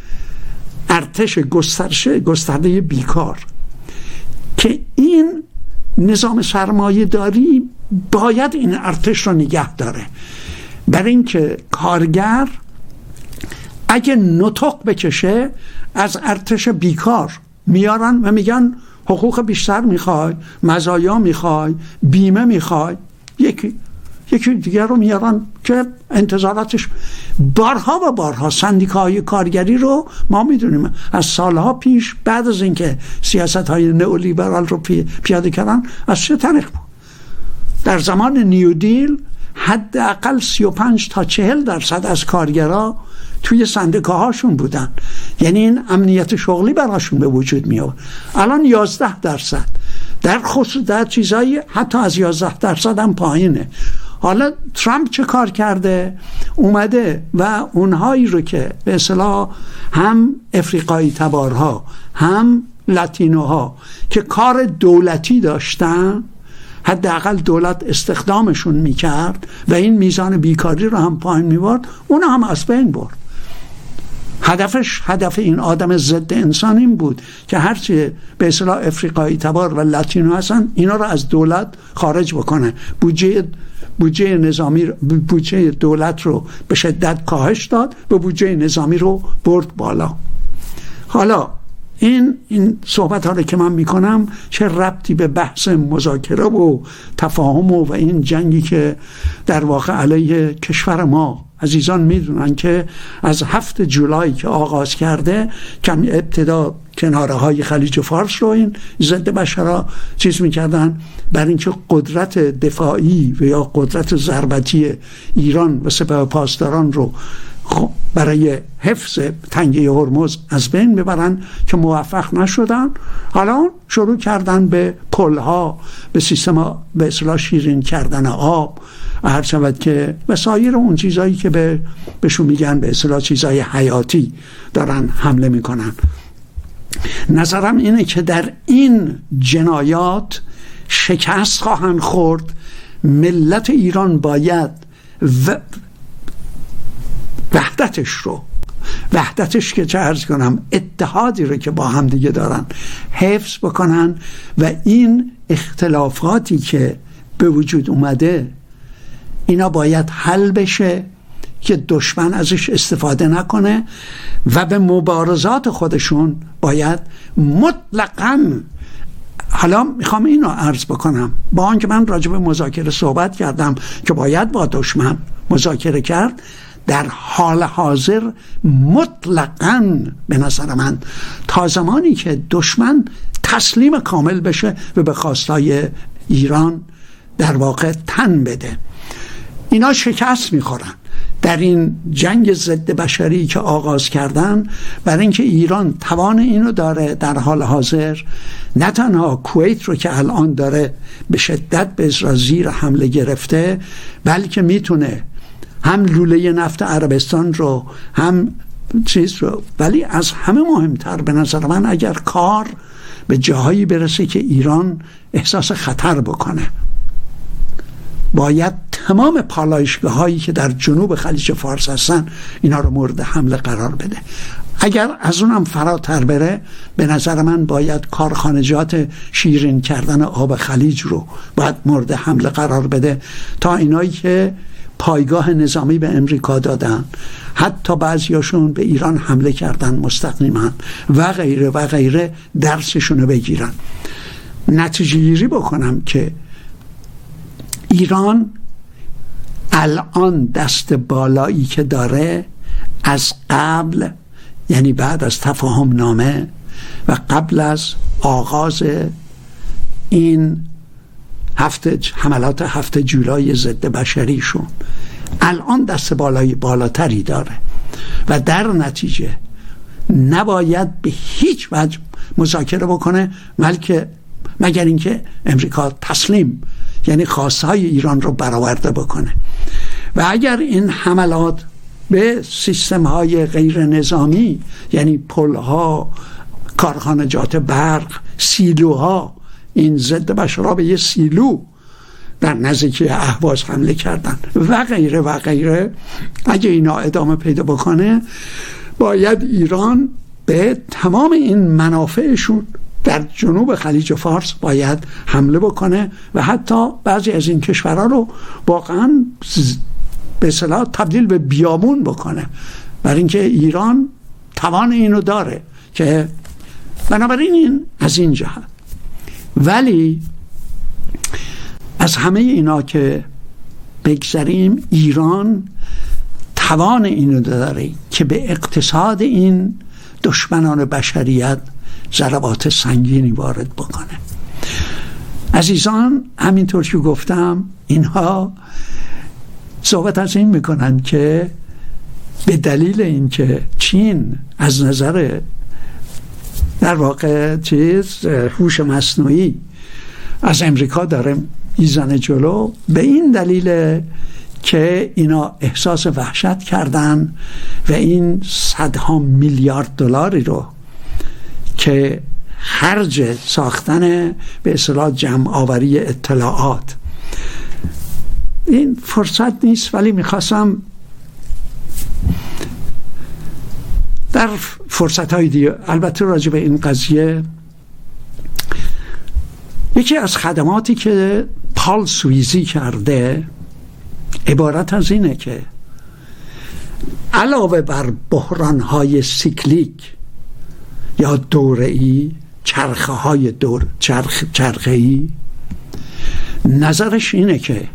ارتش گسترده بیکار، که این نظام سرمایه داری باید این ارتش رو نگه داره، برای اینکه کارگر اگه نطق بکشه از ارتش بیکار میارن و میگن حقوق بیشتر میخوای، مزایا میخوای، بیمه میخوای، یکی یکی دیگر رو میارن که انتظاراتش. بارها و بارها سندیکاهای کارگری رو ما میدونیم از سالها پیش بعد از اینکه سیاست های نئولیبرال رو پی، پیاده کردن از چه طریق بود؟ در زمان نیو دیل حداقل سی و پنج تا چهل درصد از کارگرها توی سندیکاهاشون بودن، یعنی این امنیت شغلی براشون به وجود می آورد. الان یازده درصد، در خصوص در چیزایی حتی از یازده درصد هم پایینه. حالا ترامپ چه کار کرده؟ اومده و اونهایی رو که به اصطلاح هم افریقایی تبارها هم لاتینوها که کار دولتی داشتن، حداقل دولت استخدامشون میکرد و این میزان بیکاری رو هم پایین میبرد، اون هم از بین برد. هدفش هدف این آدم ضد انسان این بود که هرچی به اصطلاح افریقایی تبار و لاتینو هستن اینا رو از دولت خارج بکنه. بودجه بودجه نظامی بودجه دولت رو به شدت کاهش داد و بودجه نظامی رو برد بالا. حالا این این صحبت ها رو که من میکنم چه ربطی به بحث مذاکره و تفاهم و, و این جنگی که در واقع علیه کشور ما عزیزان میدونن که از هفت جولای که آغاز کرده، کم ابتدا کناره های خلیج فارس رو این ضد بشرا چیز میکردن برای اینکه قدرت دفاعی و یا قدرت ضربتی ایران و سپاه پاسداران رو برای حفظ تنگه هرمز از بین ببرن که موفق نشدن. حالا شروع کردن به پلها، به سیستم به اصطلاح شیرین کردن آب، هر شود که و سایر اون چیزایی که به بهشون میگن به اصطلاح چیزای حیاتی دارن حمله میکنن. نظرم اینه که در این جنایات شکست خواهند خورد. ملت ایران باید و وحدتش رو وحدتش که چه عرض کنم اتحادی رو که با هم دیگه دارن حفظ بکنن و این اختلافاتی که به وجود اومده اینا باید حل بشه که دشمن ازش استفاده نکنه و به مبارزات خودشون باید مطلقاً. حالا میخوام اینو عرض بکنم، با آنکه من راجع به مذاکره صحبت کردم که باید با دشمن مذاکره کرد، در حال حاضر مطلقاً به نظر من تا زمانی که دشمن تسلیم کامل بشه و به خواستای ایران در واقع تن بده، اینا شکست میخورن در این جنگ ضد بشری که آغاز کردن. برای اینکه ایران توان اینو داره در حال حاضر، نه تنها کویت رو که الان داره به شدت به اسرائیل زیر حمله گرفته، بلکه میتونه هم لوله نفت عربستان رو هم چیز رو، ولی از همه مهمتر به نظر من اگر کار به جاهایی برسه که ایران احساس خطر بکنه، باید تمام پالایشگاه هایی که در جنوب خلیج فارس هستن اینا رو مورد حمله قرار بده. اگر از اونم فراتر بره، به نظر من باید کارخانجات شیرین کردن آب خلیج رو باید مورد حمله قرار بده تا اینایی که پایگاه نظامی به امریکا دادن، حتی بعضیاشون به ایران حمله کردن مستقیما و غیره و غیره، درسشون بگیرن. نتیجه گیری بکنم که ایران الان دست بالایی که داره از قبل، یعنی بعد از تفاهم نامه و قبل از آغاز این هفته حملات هفته جولای ضد بشریشون، الان دست بالای بالاتری داره و در نتیجه نباید به هیچ وجه مذاکره بکنه بلکه مگر اینکه امریکا تسلیم، یعنی خواسته های ایران رو برآورده بکنه. و اگر این حملات به سیستم های غیر نظامی، یعنی پل ها، کارخانجات برق، سیلوها، این ضد بشرها به یه سیلو در نزدیکی اهواز حمله کردن و غیره و غیره، اگه اینا ادامه پیدا بکنه، باید ایران به تمام این منافعشون در جنوب خلیج فارس باید حمله بکنه و حتی بعضی از این کشورها رو واقعا به اصطلاح تبدیل به بیابون بکنه، برای اینکه ایران توان اینو داره که بنابراین این از این جهت. ولی از همه اینا که بگذریم، ایران توان اینو داره که به اقتصاد این دشمنان بشریت ضربات سنگینی وارد بکنه. عزیزان، همینطور که گفتم، اینها صحبت از این میکنن که به دلیل اینکه چین از نظر در واقع چیز هوش مصنوعی از امریکا داره میزنه جلو، به این دلیل که اینا احساس وحشت کردن و این صدها میلیارد دلاری رو که خرج ساختن به اصطلاح جمع آوری اطلاعات، این فرصت نیست ولی میخواستم در فرصت های دیگه البته راجع به این قضیه، یکی از خدماتی که پال سویزی کرده عبارت از اینه که علاوه بر بحران‌های سیکلیک یا دوره‌ای، چرخه های دور چرخ چرخه‌ای، نظرش اینه که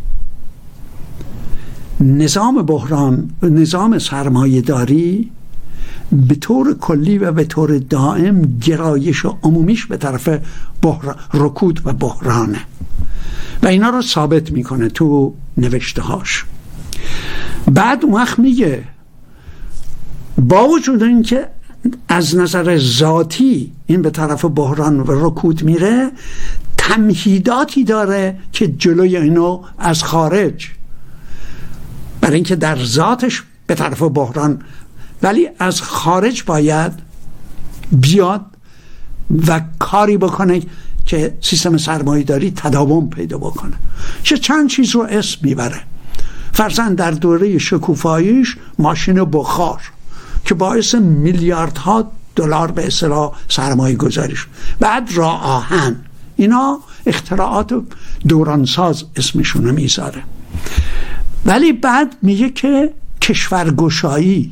نظام بحران، نظام سرمایه‌داری به طور کلی و به طور دائم گرایش و عمومیش به طرف بحران، رکود و بحرانه و اینا رو ثابت میکنه تو نوشته هاش. بعد اون وقت میگه با وجود این که از نظر ذاتی این به طرف بحران و رکود میره، تمهیداتی داره که جلوی اینو از خارج، برای اینکه در ذاتش به طرف بحران ولی از خارج باید بیاد و کاری بکنه که سیستم سرمایه‌داری تداوم پیدا بکنه. چه چند چیز رو اسم میبره. فرضاً در دوره شکوفاییش ماشین بخار که باعث میلیاردها دلار به اصطلاح سرمایه گذاری شد. بعد راه آهن، اینا اختراعات دورانساز اسمشون میذاره. ولی بعد میگه که کشورگشایی.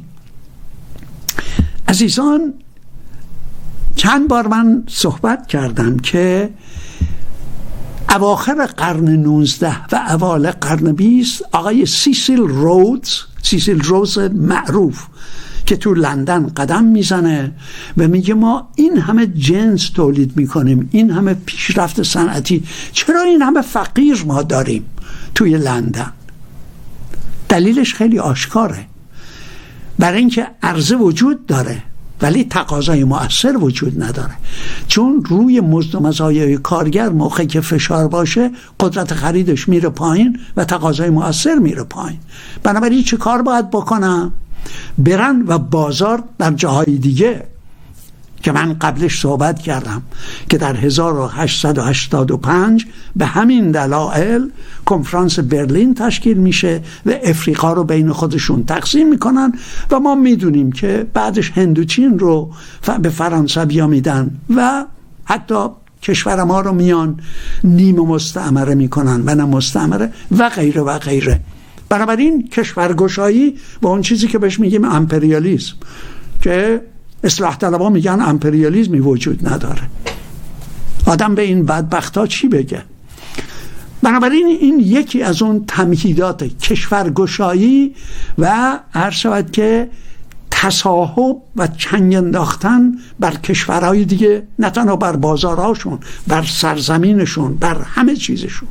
عزیزان، چند بار من صحبت کردم که اواخر قرن نوزده و اوایل قرن بیست آقای سیسیل رودز، سیسیل رودز معروف که تو لندن قدم میزنه و میگه ما این همه جنس تولید میکنیم، این همه پیشرفت صنعتی، چرا این همه فقیر ما داریم توی لندن؟ دلیلش خیلی آشکاره، برای اینکه عرضه وجود داره ولی تقاضای مؤثر وجود نداره، چون روی مزد و مزایای کارگر موقعی که فشار باشه قدرت خریدش میره پایین و تقاضای مؤثر میره پایین. بنابراین چه کار باید بکنن؟ برن و بازار در جاهای دیگه که من قبلش صحبت کردم که در هزار و هشتصد و هشتاد و پنج به همین دلایل کنفرانس برلین تشکیل میشه و افریقا رو بین خودشون تقسیم میکنن و ما میدونیم که بعدش هندوچین رو به فرانسویا میدن و حتی کشور ما رو میان نیمه مستعمره میکنن و نه مستعمره و غیره و غیره. بنابراین کشورگشایی با اون چیزی که بهش میگیم امپریالیسم، که اصلاح طلبها میگن امپریالیسمی وجود نداره، آدم به این بدبختا چی بگه؟ بنابراین این یکی از اون تمهیدات کشورگشایی و هر شود که تصاحب و چنگ انداختن بر کشورهای دیگه، نه تنها بر بازارهاشون، بر سرزمینشون، بر همه چیزشون.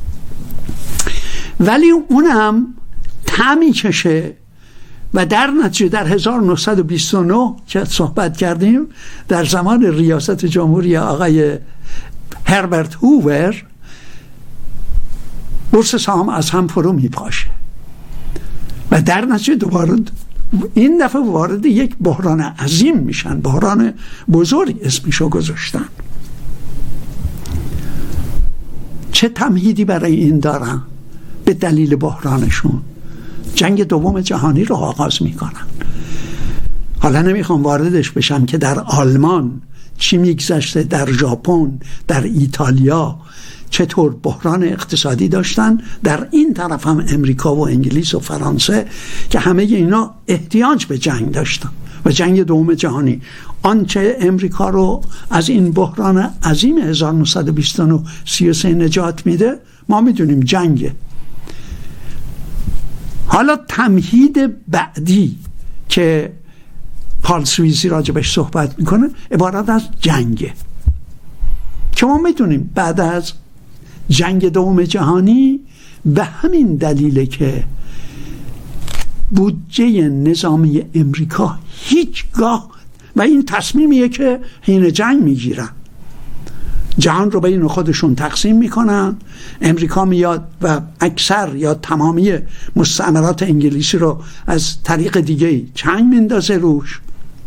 ولی اونم تعمی کشه و در نتیجه در هزار و نهصد و بیست و نه که صحبت کردیم، در زمان ریاست جمهوری آقای هربرت هوور، بورس سهام از هم فرو میپاشه و در نتیجه دوباره این دفعه وارد یک بحران عظیم میشن، بحران بزرگ اسمشو گذاشتن. چه تمهیدی برای این دارن؟ به دلیل بحرانشون جنگ دوم جهانی رو آغاز میکنن. حالا نمیخوام واردش بشم که در آلمان چی میگذشته، در ژاپن، در ایتالیا چطور بحران اقتصادی داشتن، در این طرف هم امریکا و انگلیس و فرانسه که همه اینا احتیاج به جنگ داشتن و جنگ دوم جهانی آنچه امریکا رو از این بحران عظیم هزار و نهصد و بیست و نه سی و سه نجات میده ما میدونیم جنگه. حالا تمهید بعدی که پال سویزی راجبش صحبت میکنه عبارت از جنگه که ما میدونیم بعد از جنگ دوم جهانی به همین دلیله که بودجه نظامی امریکا هیچگاه، و این تصمیمیه که حین جنگ میگیرن، جهان رو بین خودشون تقسیم میکنن، امریکا میاد و اکثر یا تمامی مستعمرات انگلیسی رو از طریق دیگه چنگ میندازه روش.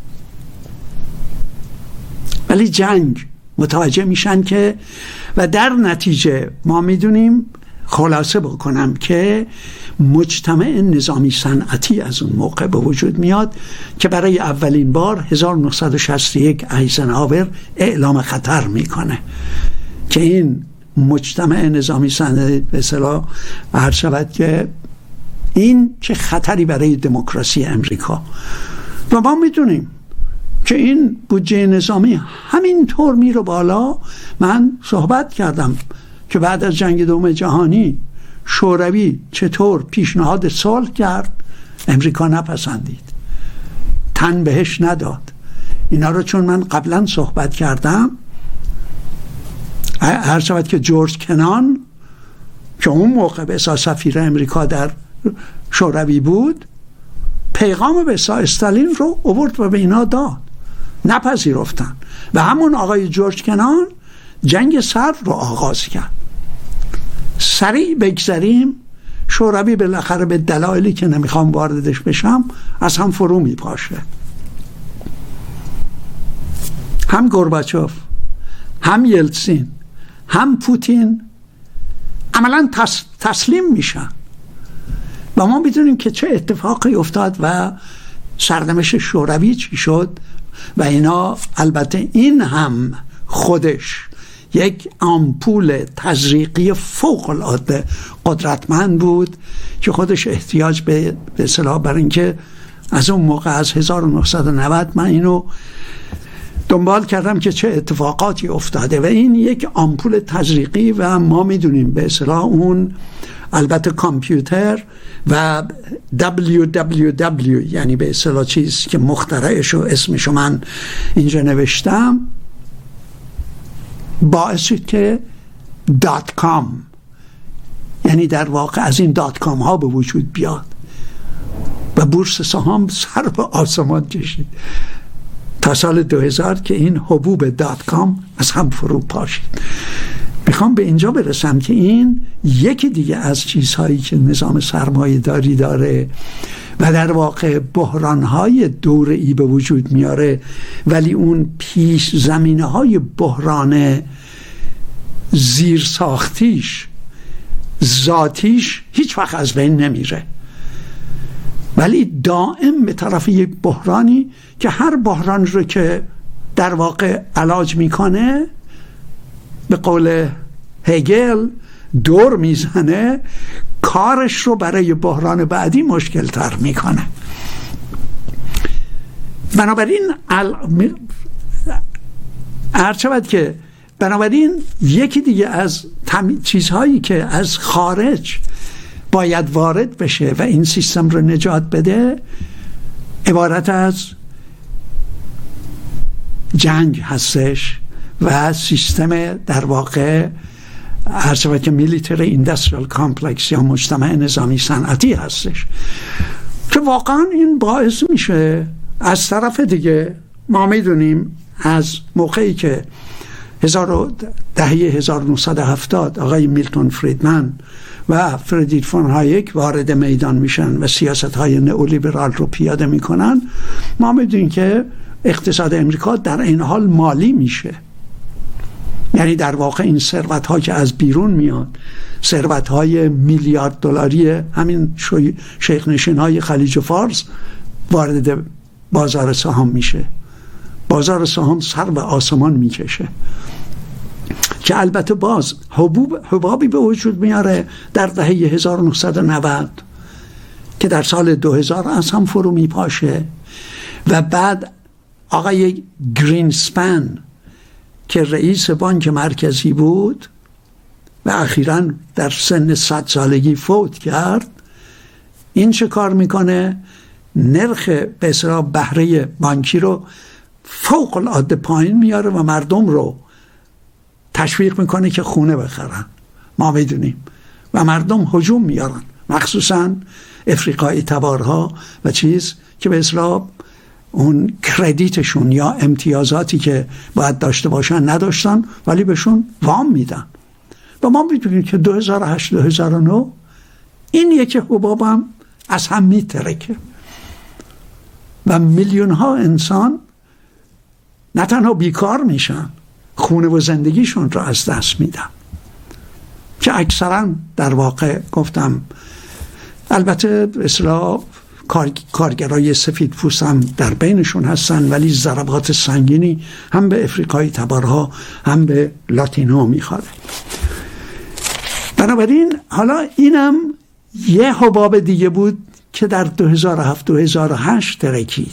ولی جنگ متوجه میشن که و در نتیجه ما میدونیم، خلاصه بکنم که مجتمع نظامی صنعتی از اون موقع به وجود میاد که برای اولین بار هزار و نهصد و شصت و یک ایزنهاور اعلام خطر میکنه که این مجتمع نظامی صنعتی به اصطلاح هر شود که این چه خطری برای دموکراسی امریکا. و ما میدونیم که این بودجه نظامی همینطور میره بالا. من صحبت کردم که بعد از جنگ دوم جهانی شوروی چطور پیشنهاد صلح کرد، امریکا نپسندید، تن بهش نداد. اینا رو چون من قبلا صحبت کردم، هر شود که جورج کنان که اون موقع به اساس سفیر امریکا در شوروی بود، پیغام به اساس استالین رو آورد و به اینا داد، نپذیرفتن و همون آقای جورج کنان جنگ سرد رو آغاز کرد. سریع بگذریم، شوروی بالاخره به دلایلی که نمیخوام واردش بشم از هم فرو میپاشه. هم گورباچوف، هم یلتسین، هم پوتین عملا تس، تسلیم میشن و ما میدونیم که چه اتفاقی افتاد و سرنوشت شوروی چی شد. و اینا البته این هم خودش یک آمپول تزریقی فوق العاده قدرتمند بود که خودش احتیاج به به اصطلاح برای اینکه از اون موقع از هزار و نهصد و نود من اینو دنبال کردم که چه اتفاقاتی افتاده و این یک آمپول تزریقی و ما میدونیم به اصطلاح اون البته کامپیوتر و دبلیو دبلیو دبلیو یعنی به اصطلاح چیزی که مخترعش و اسمشو من اینجا نوشتم باعث شد که دات کام، یعنی در واقع از این دات کام ها به وجود بیاد و بورس سهام سر به آسمان کشید تا سال دو هزار که این حبوب دات کام از هم فرو پاشید. میخوام به اینجا برسم که این یکی دیگه از چیزهایی که نظام سرمایه داری داره و در واقع بحرانهای دوره‌ای به وجود میاره، ولی اون پیش زمینه های بحران زیر ساختیش ذاتیش هیچ وقت از بین نمیره، ولی دائم به طرف یک بحرانی که هر بحران رو که در واقع علاج میکنه به قول هگل دور میزنه، کارش رو برای بحران بعدی مشکل تر میکنه. بنابراین عرض شود که بنابراین یکی دیگه از چیزهایی که از خارج باید وارد بشه و این سیستم رو نجات بده عبارت از جنگ هستش و سیستم در واقع عرض شود که میلیتری ایندستریال کامپلکس یا مجتمع نظامی صنعتی هستش که واقعا این باعث میشه از طرف دیگه ما میدونیم از موقعی که دهه هزار و نهصد و هفتاد آقای میلتون فریدمن و فردریک فون هایک وارد میدان میشن و سیاست های نئولیبرال رو پیاده میکنن، ما میدونیم که اقتصاد امریکا در این حال مالی میشه. یعنی در واقع این ثروت ها که از بیرون میاد، ثروت های میلیارد دلاری همین شیخ نشین های خلیج فارس وارد بازار سهام میشه، بازار سهام سر به آسمان میکشه که البته باز حبوب حبابی به وجود میاره در دهه هزار و نهصد و نود که در سال دو هزار از هم فرو میپاشه و بعد آقای گرینسپن که رئیس بانک مرکزی بود و اخیراً در سن صد سالگی فوت کرد، این چه کار میکنه؟ نرخ به اصطلاح بهره بانکی رو فوق العاده پایین میاره و مردم رو تشویق میکنه که خونه بخرن. ما میدونیم و مردم هجوم میارن، مخصوصا افریقایی تبارها و چیز که به اصطلاح اون کردیتشون یا امتیازاتی که باید داشته باشن نداشتن ولی بهشون وام میدن. و ما میدونیم که دو هزار و هشت دو هزار و نه این یکی حباب هم از هم میترکه و میلیون ها انسان نه تنها بیکار میشن، خونه و زندگیشون رو از دست میدن که اکثرا در واقع گفتم البته اصلاح کار، کارگرای سفید پوست هم در بینشون هستن، ولی ضربات سنگینی هم به افریقایی تبارها هم به لاتینو میخوره. بنابراین حالا اینم یه حباب دیگه بود که در دو هزار و هفت دو هزار و هشت ترکید.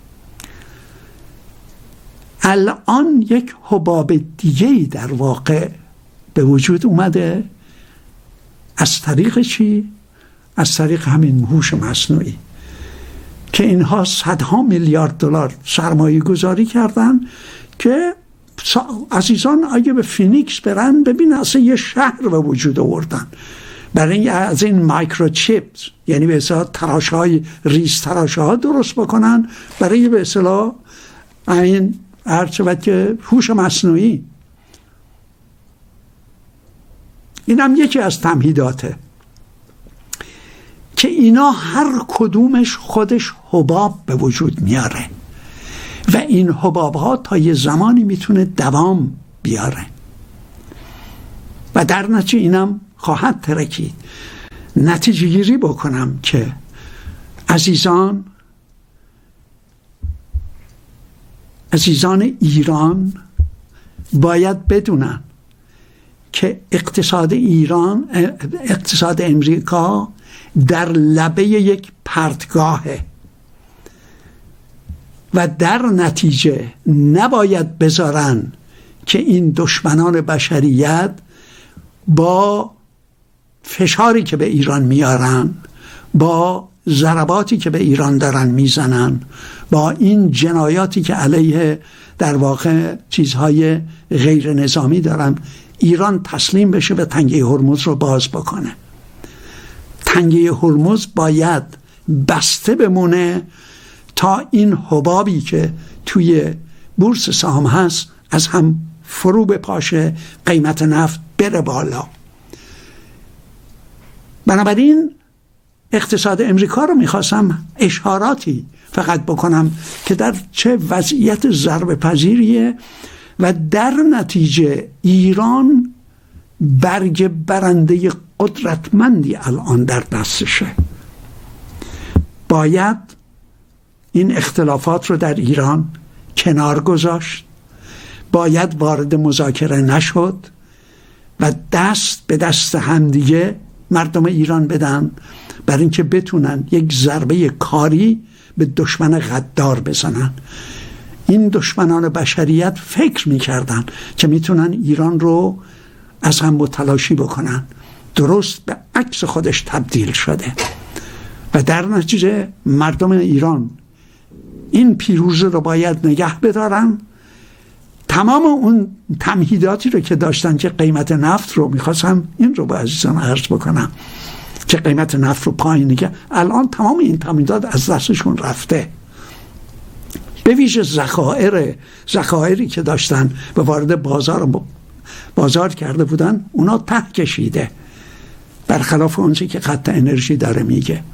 الان یک حباب دیگه‌ای در واقع به وجود اومده. از طریق چی؟ از طریق همین هوش مصنوعی که اینها صدها میلیارد دلار سرمایه گذاری کردن که عزیزان اگه به فینیکس برن ببین اصلا یه شهر به وجود آوردن برای از این مایکروچیپس، یعنی به اصطلاح تراشهای ریز تراشها درست بکنن برای به اصطلاح این هرچه که هوش مصنوعی. این هم یکی از تمهیداته که اینا هر کدومش خودش حباب به وجود میاره و این حباب ها تا یه زمانی میتونه دوام بیاره و در نتیجه اینم خواهد ترکید. نتیجه گیری بکنم که عزیزان عزیزان ایران باید بدونن که اقتصاد ایران اقتصاد امریکا در لبه یک پرتگاهه و در نتیجه نباید بذارن که این دشمنان بشریت با فشاری که به ایران میارن، با ضرباتی که به ایران دارن میزنن، با این جنایاتی که علیه در واقع چیزهای غیر نظامی دارن، ایران تسلیم بشه به تنگه هرمز رو باز بکنه. تنگه هرمز باید بسته بمونه تا این حبابی که توی بورس سهام هست از هم فرو بپاشه، قیمت نفت بره بالا. بنابراین اقتصاد امریکا رو میخواستم اشاراتی فقط بکنم که در چه وضعیت ضربه پذیریه و در نتیجه ایران برگ برنده قدرتمندی الان در دستشه. باید این اختلافات رو در ایران کنار گذاشت، باید وارد مذاکره نشد و دست به دست همدیگه مردم ایران بدن برای اینکه بتونن یک ضربه کاری به دشمن غدار بزنن. این دشمنان بشریت فکر میکردن که میتونن ایران رو از هم متلاشی بکنن، درست به عکس خودش تبدیل شده و در نتیجه مردم ایران این پیروزی رو باید نگه بدارن. تمام اون تمهیداتی رو که داشتن که قیمت نفت رو، میخواستم این رو با عزیزان عرض بکنم که قیمت نفت رو پایین نگه، الان تمام این تمهیدات از دستشون رفته. به ویژه ذخایر ذخایری که داشتن به وارد بازار بازار کرده بودن اونا ته کشیده، برخلاف اونچه که خط انرژی داره میگه.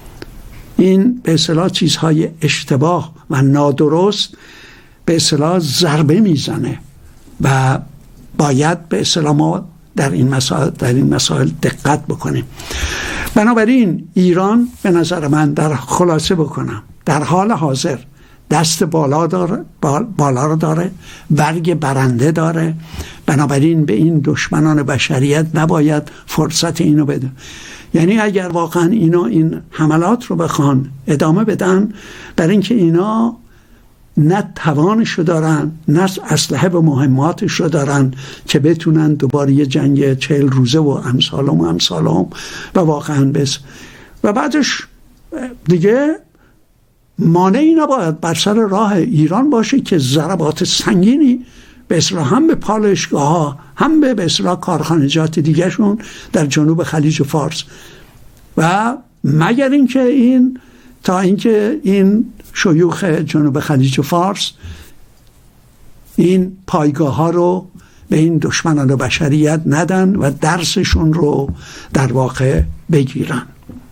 این به اصطلاح چیزهای اشتباه و نادرست به اصطلاح ضربه میزنه و باید به اصطلاح ما در این مسائل در این مسائل دقت بکنیم. بنابراین ایران به نظر من، در خلاصه بکنم، در حال حاضر دست بالا داره، بالا رو داره، برگ برنده داره. بنابراین به این دشمنان بشریت نباید فرصت اینو بده. یعنی اگر واقعا اینا این حملات رو بخوان ادامه بدن، برای اینکه اینا نه توانشو دارن نه اسلحه و مهماتشو دارن که بتونن دوباره یه جنگ چهل روزه و امثالهم و امثالهم و واقعا بس و بعدش دیگه مانعی نباید بر سر راه ایران باشه که ضربات سنگینی به اصطلاح هم به پالایشگاه ها هم به به اصطلاح کارخانجات دیگه شون در جنوب خلیج فارس و مگر اینکه این تا اینکه این شیوخ جنوب خلیج فارس این پایگاه ها رو به این دشمنان بشریت ندن و درسشون رو در واقع بگیرن.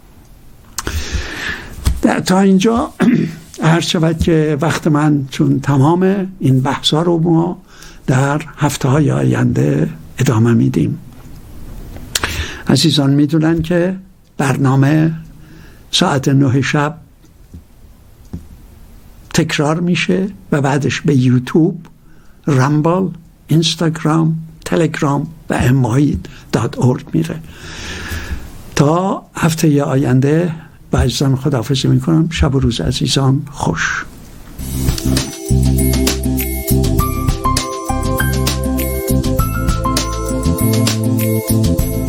تا اینجا عرض شود که وقت من، چون تمام این بحثا رو ما در هفته های آینده ادامه میدیم. عزیزان میدونن که برنامه ساعت نه شب تکرار میشه و بعدش به یوتیوب، رامبل، اینستاگرام، تلگرام و اماید دات اورگ میره. تا هفته آینده با عزیزان خداحافظی میکنم. شب و روز عزیزان خوش. Thank you.